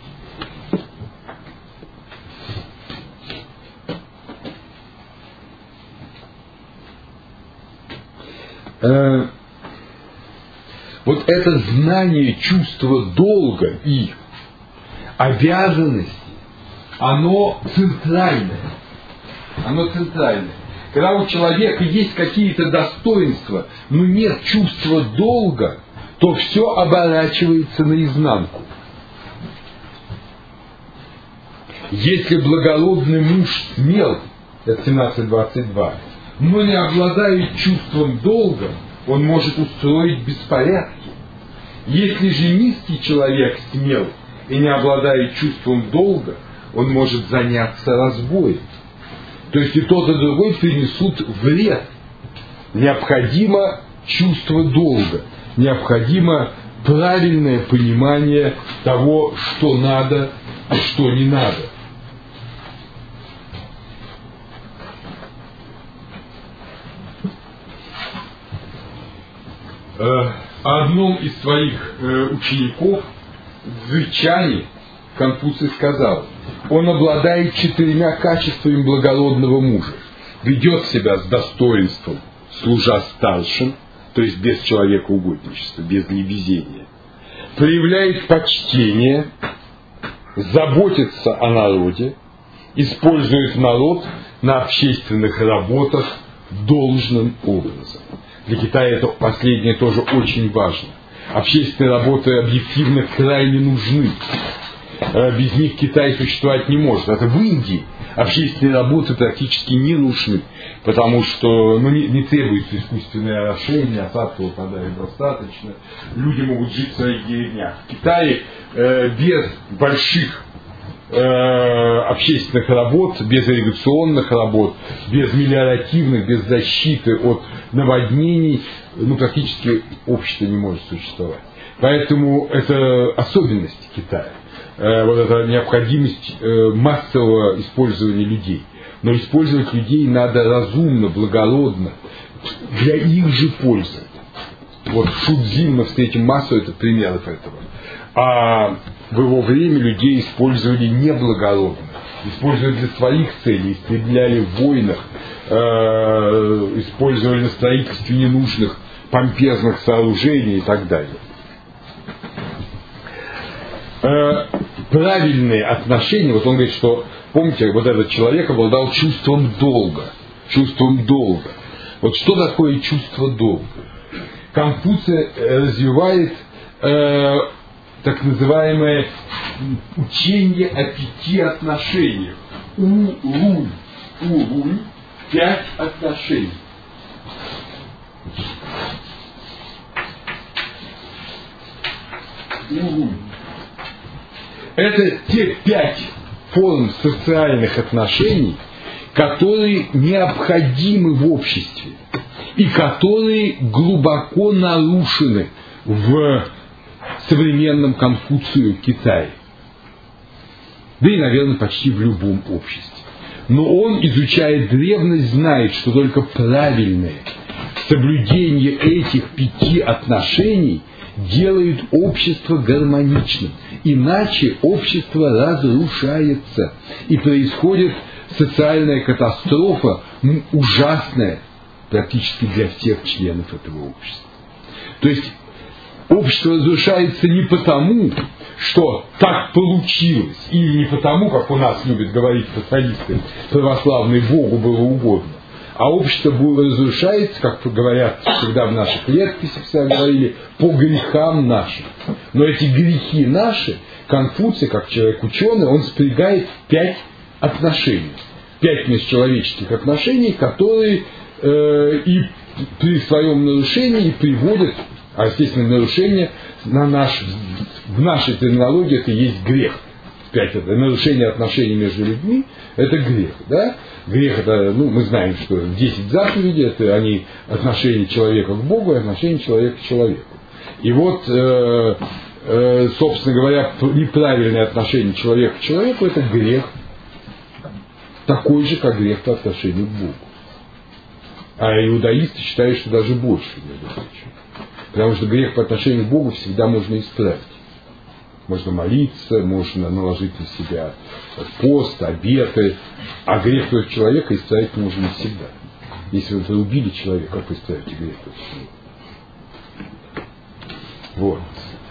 Э, вот это знание, чувство долга и обязанности, оно центральное. Оно центральное. Когда у человека есть какие-то достоинства, но нет чувства долга, то все оборачивается наизнанку. Если благородный муж смел, это семнадцать двадцать два, но не обладает чувством долга, он может устроить беспорядки. Если же низкий человек смел и не обладает чувством долга, он может заняться разбоем. То есть и тот, и другой принесут вред. Необходимо чувство долга, необходимо правильное понимание того, что надо, а что не надо. О одном из своих учеников, Цзычане, Конфуций сказал: он обладает четырьмя качествами благородного мужа. Ведет себя с достоинством, служа старшим, то есть без человекоугодничества, без невезения. Проявляет почтение, заботится о народе, использует народ на общественных работах должным образом. Для Китая это последнее тоже очень важно. Общественные работы объективно крайне нужны. Без них Китай существовать не может. Это в Индии общественные работы практически не нужны, потому что ну, не, не требуется искусственное орошение, осадка выпадает достаточно, люди могут жить в своих деревнях. В Китае э, без больших э, общественных работ, без ирригационных работ, без мелиоративных, без защиты от наводнений, ну, практически общество не может существовать. Поэтому это особенность Китая. Вот эта необходимость массового использования людей. Но использовать людей надо разумно, благородно, для их же пользы. Вот в Шудзин мы встретим массу это примеров этого. А в его время людей использовали неблагородно. Использовали для своих целей, истребляли в войнах, э, использовали на строительстве ненужных помпезных сооружений и так далее. Правильные отношения, вот он говорит, что, помните, вот этот человек обладал чувством долга, чувством долга. Вот что такое чувство долга? Конфуций развивает э, так называемое учение о пяти отношениях. У-лунь, у-лунь, пять отношений. У-лунь. Это те пять форм социальных отношений, которые необходимы в обществе и которые глубоко нарушены в современном Конфуцию Китае. Да и, наверное, почти в любом обществе. Но он, изучая древность, знает, что только правильное соблюдение этих пяти отношений делает общество гармоничным. Иначе общество разрушается. И происходит социальная катастрофа, ну, ужасная практически для всех членов этого общества. То есть общество разрушается не потому, что так получилось, или не потому, как у нас любят говорить социалисты, православный Богу было угодно. А общество разрушается, как говорят всегда в наших летописях, всегда говорили, по грехам нашим. Но эти грехи наши, Конфуций, как человек-ученый, он спрягает в пять отношений. Пять межчеловеческих отношений, которые э, и при своем нарушении приводят, а естественно нарушение на наш, в нашей терминологии это и есть грех. Пять это нарушение отношений между людьми, это грех, да? Грех это, ну, мы знаем, что десять заповедей это они отношения человека к Богу и отношения человека к человеку. И вот, э, э, собственно говоря, неправильное отношение человека к человеку это грех, такой же, как грех по отношению к Богу. А иудаисты считают, что даже больше, между прочим. Потому что грех по отношению к Богу всегда можно исправить. Можно молиться, можно наложить на себя пост, обеты. А грех против человека исправить можно не всегда. Если вы убили человека, как вы исправите грех против человека? Вот.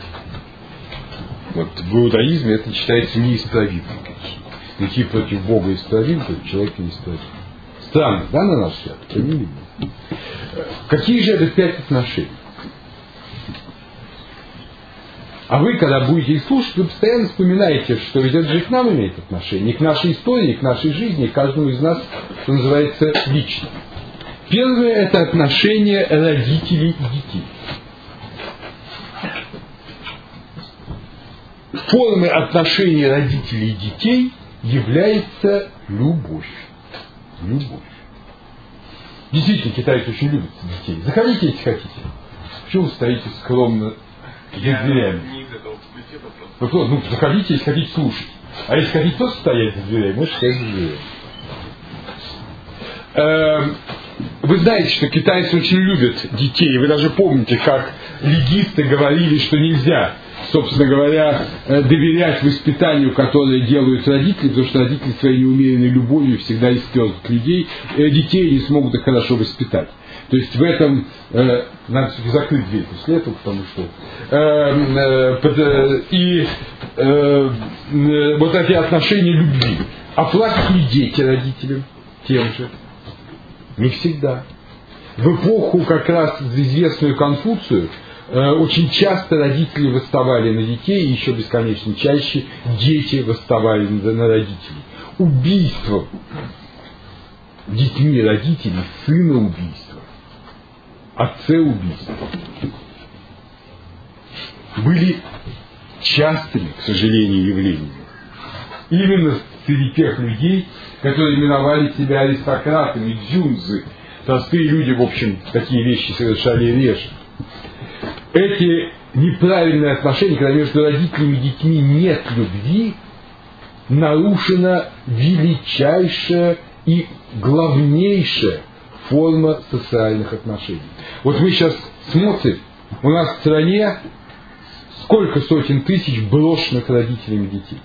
Вот в иудаизме это считается неисправимым. Грехи против Бога исправим, против человека неисправим. Странно, да, на наш взгляд? Это не видно. Какие же это пять отношений? А вы, когда будете их слушать, вы постоянно вспоминаете, что ведь это же к нам имеет отношение, и к нашей истории, и к нашей жизни, и к каждому из нас, что называется, лично. Первое – это отношение родителей и детей. Формой отношений родителей и детей является любовь. Любовь. Действительно, китайцы очень любят детей. Заходите, если хотите. Почему вы стоите скромно за дверями. Вопрос, ну, заходите, если хотите слушать. А если хотите просто стоять за дверями, можете стоять за дверями. Вы знаете, что китайцы очень любят детей. Вы даже помните, как легисты говорили, что нельзя, собственно говоря, доверять воспитанию, которое делают родители, потому что родители своей неумеренной любовью всегда истерзут людей, и детей не смогут их хорошо воспитать. То есть в этом э, надо все-таки закрыть дверь после этого, потому что э, э, и э, э, вот эти отношения любви. А платят ли дети родителям тем же? Не всегда. В эпоху как раз известную Конфуцию э, очень часто родители восставали на детей, и еще бесконечно чаще дети восставали на, на родителей. Убийство детьми родителей, сына убийства, отца убийства были частыми, к сожалению, явлениями. Именно среди тех людей, которые именовали себя аристократами, дзюнзы. Простые люди, в общем, такие вещи совершали реже. Эти неправильные отношения, когда между родителями и детьми нет любви, нарушена величайшая и главнейшая форма социальных отношений. Вот мы сейчас смотрим, у нас в стране сколько сотен тысяч брошенных родителями детей.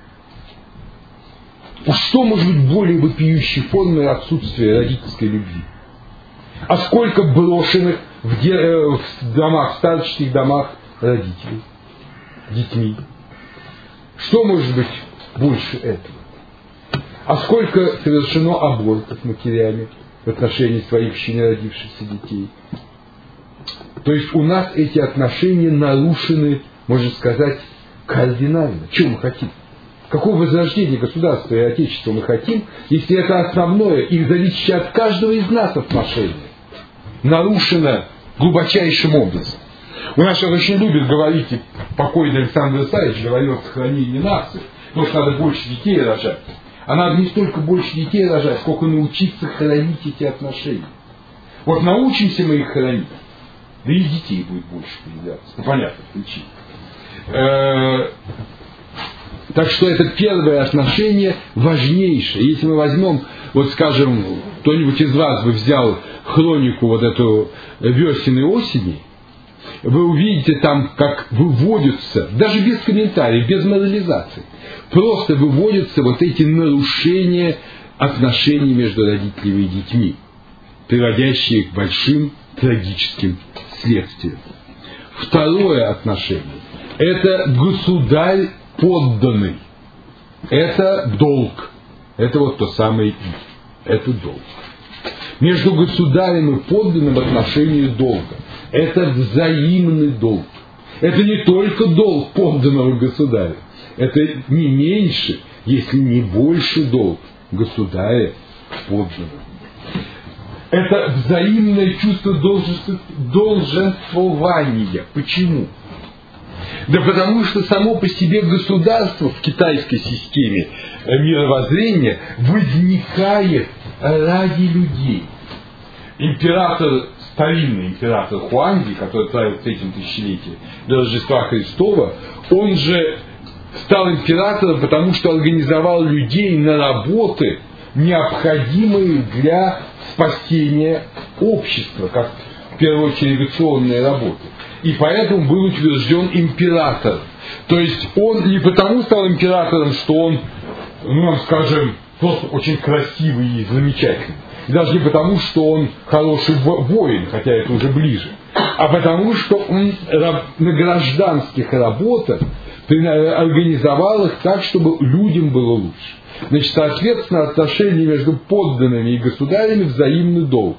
Что может быть более вопиющей формой отсутствия родительской любви? А сколько брошенных в, де, в домах, в старческих домах родителей, детьми? Что может быть больше этого? А сколько совершено абортов матерями в отношении своих еще не родившихся детей? То есть у нас эти отношения нарушены, можно сказать, кардинально. Чего мы хотим? Какого возрождения государства и отечества мы хотим, если это основное и зависящее от каждого из нас отношение нарушено глубочайшим образом? У нас сейчас очень любят говорить, и покойный Александр Исаевич говорил о сохранении нации, потому что надо больше детей рожать. А надо не столько больше детей рожать, сколько научиться хранить эти отношения. Вот научимся мы их хранить, да и детей будет больше появляться, по понятным причинам. Так что это первое отношение важнейшее. Если мы возьмем, вот скажем, кто-нибудь из вас бы взял хронику вот эту весенней осени, вы увидите там, как выводятся, даже без комментариев, без морализации, просто выводятся вот эти нарушения отношений между родителями и детьми, приводящие к большим трагическим следствиям. Второе отношение – это государь подданный. Это долг. Это вот то самое «и». Это долг. Между государем и подданным отношение долга. Это взаимный долг. Это не только долг подданного государя. Это не меньше, если не больше долг государя к подданному. Это взаимное чувство долженствования. Почему? Да потому что само по себе государство в китайской системе мировоззрения возникает ради людей. Император, старинный император Хуанди, который правил в третьем тысячелетии до Рождества Христова, он же стал императором, потому что организовал людей на работы, необходимые для спасения общества, как в первую очередь революционные работы. И поэтому был утвержден император. То есть он не потому стал императором, что он, ну, скажем, просто очень красивый и замечательный. И даже не потому, что он хороший воин, хотя это уже ближе, а потому, что он на гражданских работах организовал их так, чтобы людям было лучше. Значит, соответственно, отношения между подданными и государями взаимный долг.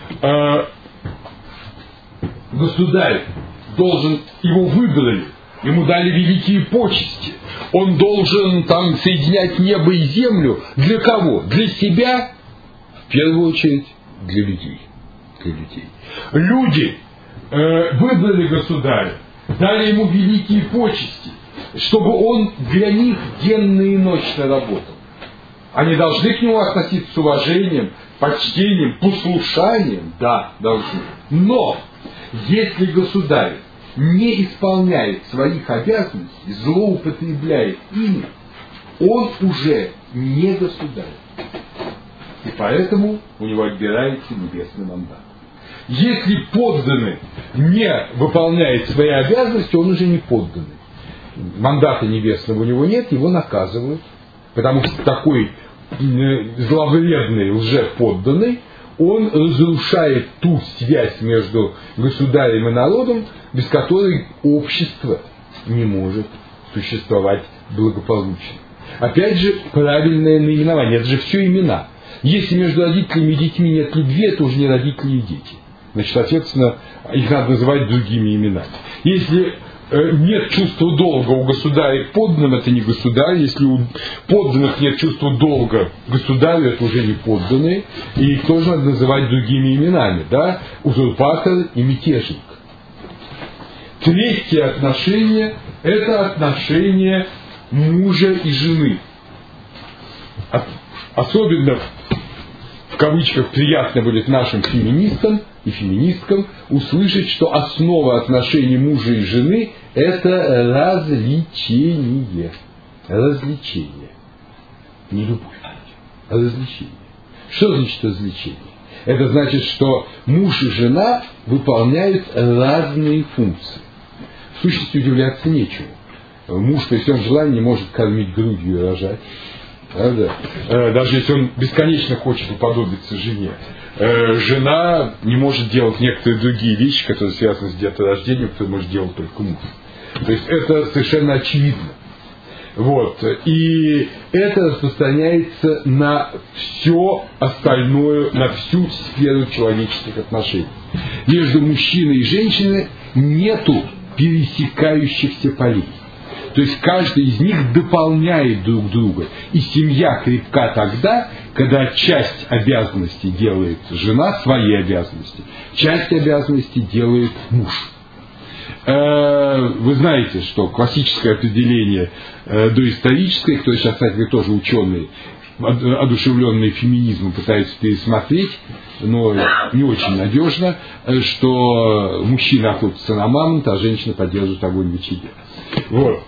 Государь должен, его выбрали, ему дали великие почести. Он должен там соединять небо и землю. Для кого? Для себя, в первую очередь, для людей. Для людей. Люди э, выбрали государя, дали ему великие почести, чтобы он для них денно и ночно работал. Они должны к нему относиться с уважением, почтением, послушанием, да, должны. Но если государь не исполняет своих обязанностей, злоупотребляет ими, он уже не государь. И поэтому у него отбирается небесный мандат. Если подданный не выполняет свои обязанности, он уже не подданный. Мандата небесного у него нет, его наказывают. Потому что такой зловредный лжеподданный, он разрушает ту связь между государем и народом, без которой общество не может существовать благополучно. Опять же, правильное наименование. Это же все имена. Если между родителями и детьми нет любви, это уже не родители и дети. Значит, соответственно, их надо называть другими именами. Если э, нет чувства долга у государя к подданным, это не государь. Если у подданных нет чувства долга государю, это уже не подданные. И их тоже надо называть другими именами. Да? Узурпатор и мятежник. Третье отношение – это отношение мужа и жены. Особенно, в кавычках, приятно будет нашим феминистам и феминисткам услышать, что основа отношений мужа и жены – это развлечение. Развлечение. Не любовь, а развлечение. Что значит развлечение? Это значит, что муж и жена выполняют разные функции. В сущности, удивляться нечему. Муж при всем желании не может кормить грудью и рожать. Правда? Даже если он бесконечно хочет уподобиться жене. Жена не может делать некоторые другие вещи, которые связаны с деторождением, которые может делать только муж. То есть это совершенно очевидно. Вот. И это распространяется на все остальное, на всю сферу человеческих отношений. Между мужчиной и женщиной нету пересекающихся полей. То есть каждый из них дополняет друг друга. И семья крепка тогда, когда часть обязанностей делает жена, свои обязанности, часть обязанностей делает муж. Вы знаете, что классическое определение доисторическое, кто сейчас, кстати, тоже ученые, одушевленные феминизмом пытаются пересмотреть, но не очень надежно, что мужчина охотится на мамонта, а женщина поддерживает огонь в очаге. Вот.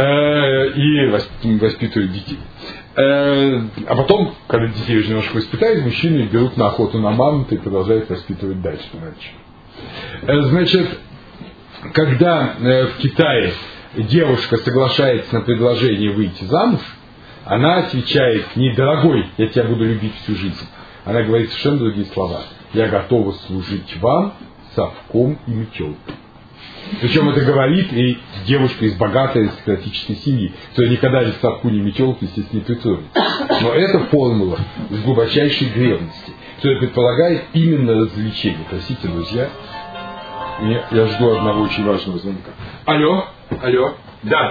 И воспитывают детей. А потом, когда детей уже немножко воспитают, мужчины берут на охоту на мамонта и продолжают воспитывать дальше. Значит, когда в Китае девушка соглашается на предложение выйти замуж, она отвечает: не дорогой, я тебя буду любить всю жизнь. Она говорит совершенно другие слова: я готова служить вам совком и метелкой. Причем это говорит и девушка из богатой аристократической семьи, которая никогда ни совку, ни метелку, естественно, не притронется. Но это формула с глубочайшей древности, которая предполагает именно развлечение. Простите, друзья, я, я жду одного очень важного звонка. Алло, алло, да.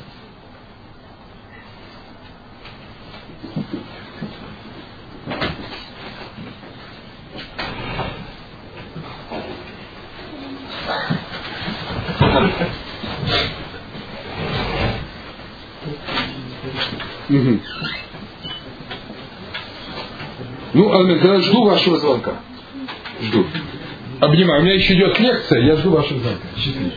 Угу. Ну, Алмин, тогда жду вашего звонка. Жду. Обнимаю. У меня еще идет лекция, я жду вашего звонка. Счастливо.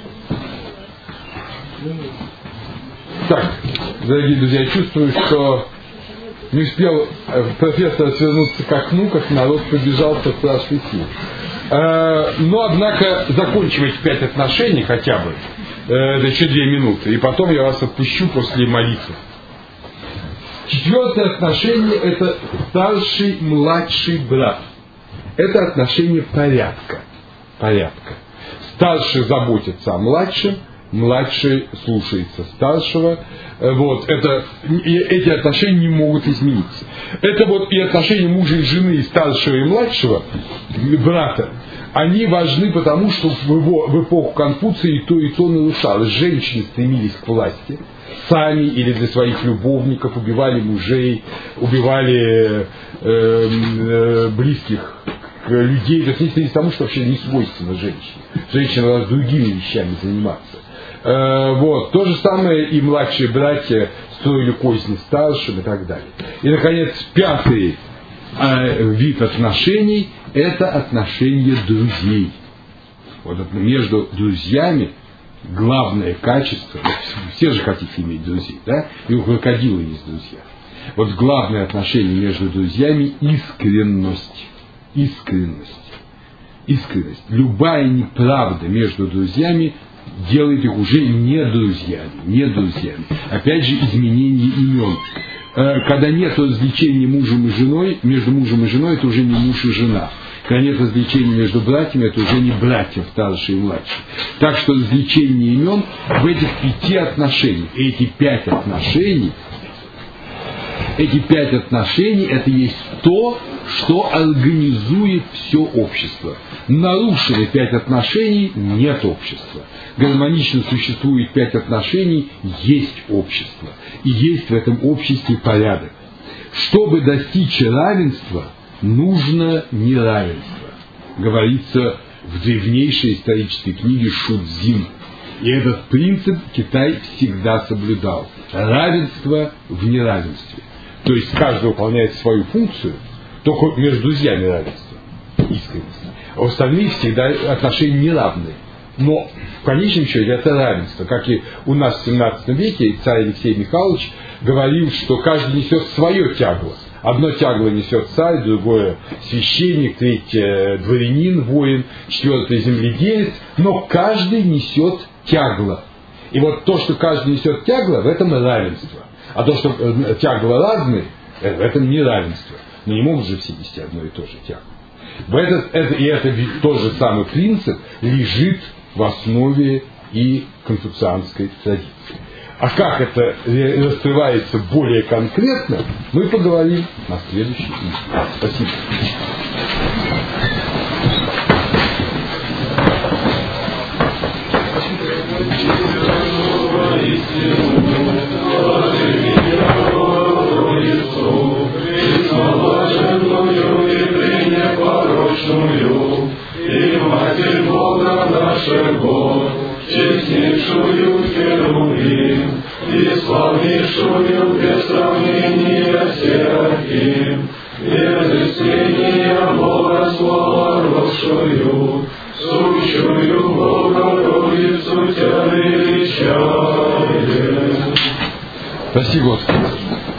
Так, дорогие друзья, я чувствую, что не успел профессор свернуться к окну, как народ побежал со страшной силой. Но, однако, закончим эти пять отношений хотя бы. Это еще две минуты. И потом я вас отпущу после молитвы. Четвертое отношение – это старший-младший брат. Это отношение порядка. Порядка. Старший заботится о младшем, младший слушается старшего. Вот, это, и эти отношения не могут измениться. Это вот и отношения мужа и жены, и старшего, и младшего брата, они важны потому, что в, его, в эпоху Конфуция и то, и то нарушалось. Женщины стремились к власти, сами или для своих любовников, убивали мужей, убивали э, э, близких людей. То есть они стремились к тому, что вообще не свойственно женщине. Женщина должна другими вещами заниматься. Э, вот. То же самое и младшие братья строили козни старшим и так далее. И, наконец, пятый э, вид отношений – это отношения друзей. Вот между друзьями главное качество, все же хотите иметь друзей, да? И у крокодила есть друзья. Вот главное отношение между друзьями — искренность. Искренность. Искренность. Любая неправда между друзьями делает их уже не друзьями. Не друзьями. Опять же, изменение имен. Когда нет развлечения мужем и женой, между мужем и женой, это уже не муж и жена. Когда нет развлечений между братьями, это уже не братья, старшие и младшие. Так что развлечение имен в этих пяти отношениях. И эти пять отношений, эти пять отношений, это есть то, что организует все общество. Нарушили пять отношений, нет общества. Гармонично существует пять отношений, есть общество. И есть в этом обществе порядок. Чтобы достичь равенства, нужно неравенство. Говорится в древнейшей исторической книге Шудзин. И этот принцип Китай всегда соблюдал. Равенство в неравенстве. То есть каждый выполняет свою функцию, только между друзьями равенство, искренность. А у остальных всегда отношения неравные. Но в конечном счете это равенство. Как и у нас в семнадцатом веке царь Алексей Михайлович говорил, что каждый несет свое тягло. Одно тягло несет царь, другое священник, третье дворянин, воин, четвертое земледелец, но каждый несет тягло. И вот то, что каждый несет тягло, в этом равенство. А то, что тягло разные, в этом неравенство. Но не могут же все нести одно и то же тягло. В этот, это, и это тот же самый принцип лежит в основе и конфуцианской традиции. А как это раскрывается более конкретно, мы поговорим на следующей неделе. Спасибо. И Матерь Бога нашего, честнейшую Херувим, и славнейшую без сравнения всяким, и разъяснения Бога славшую, сущую Богородицу Тебя величаем. Спасибо, Господи.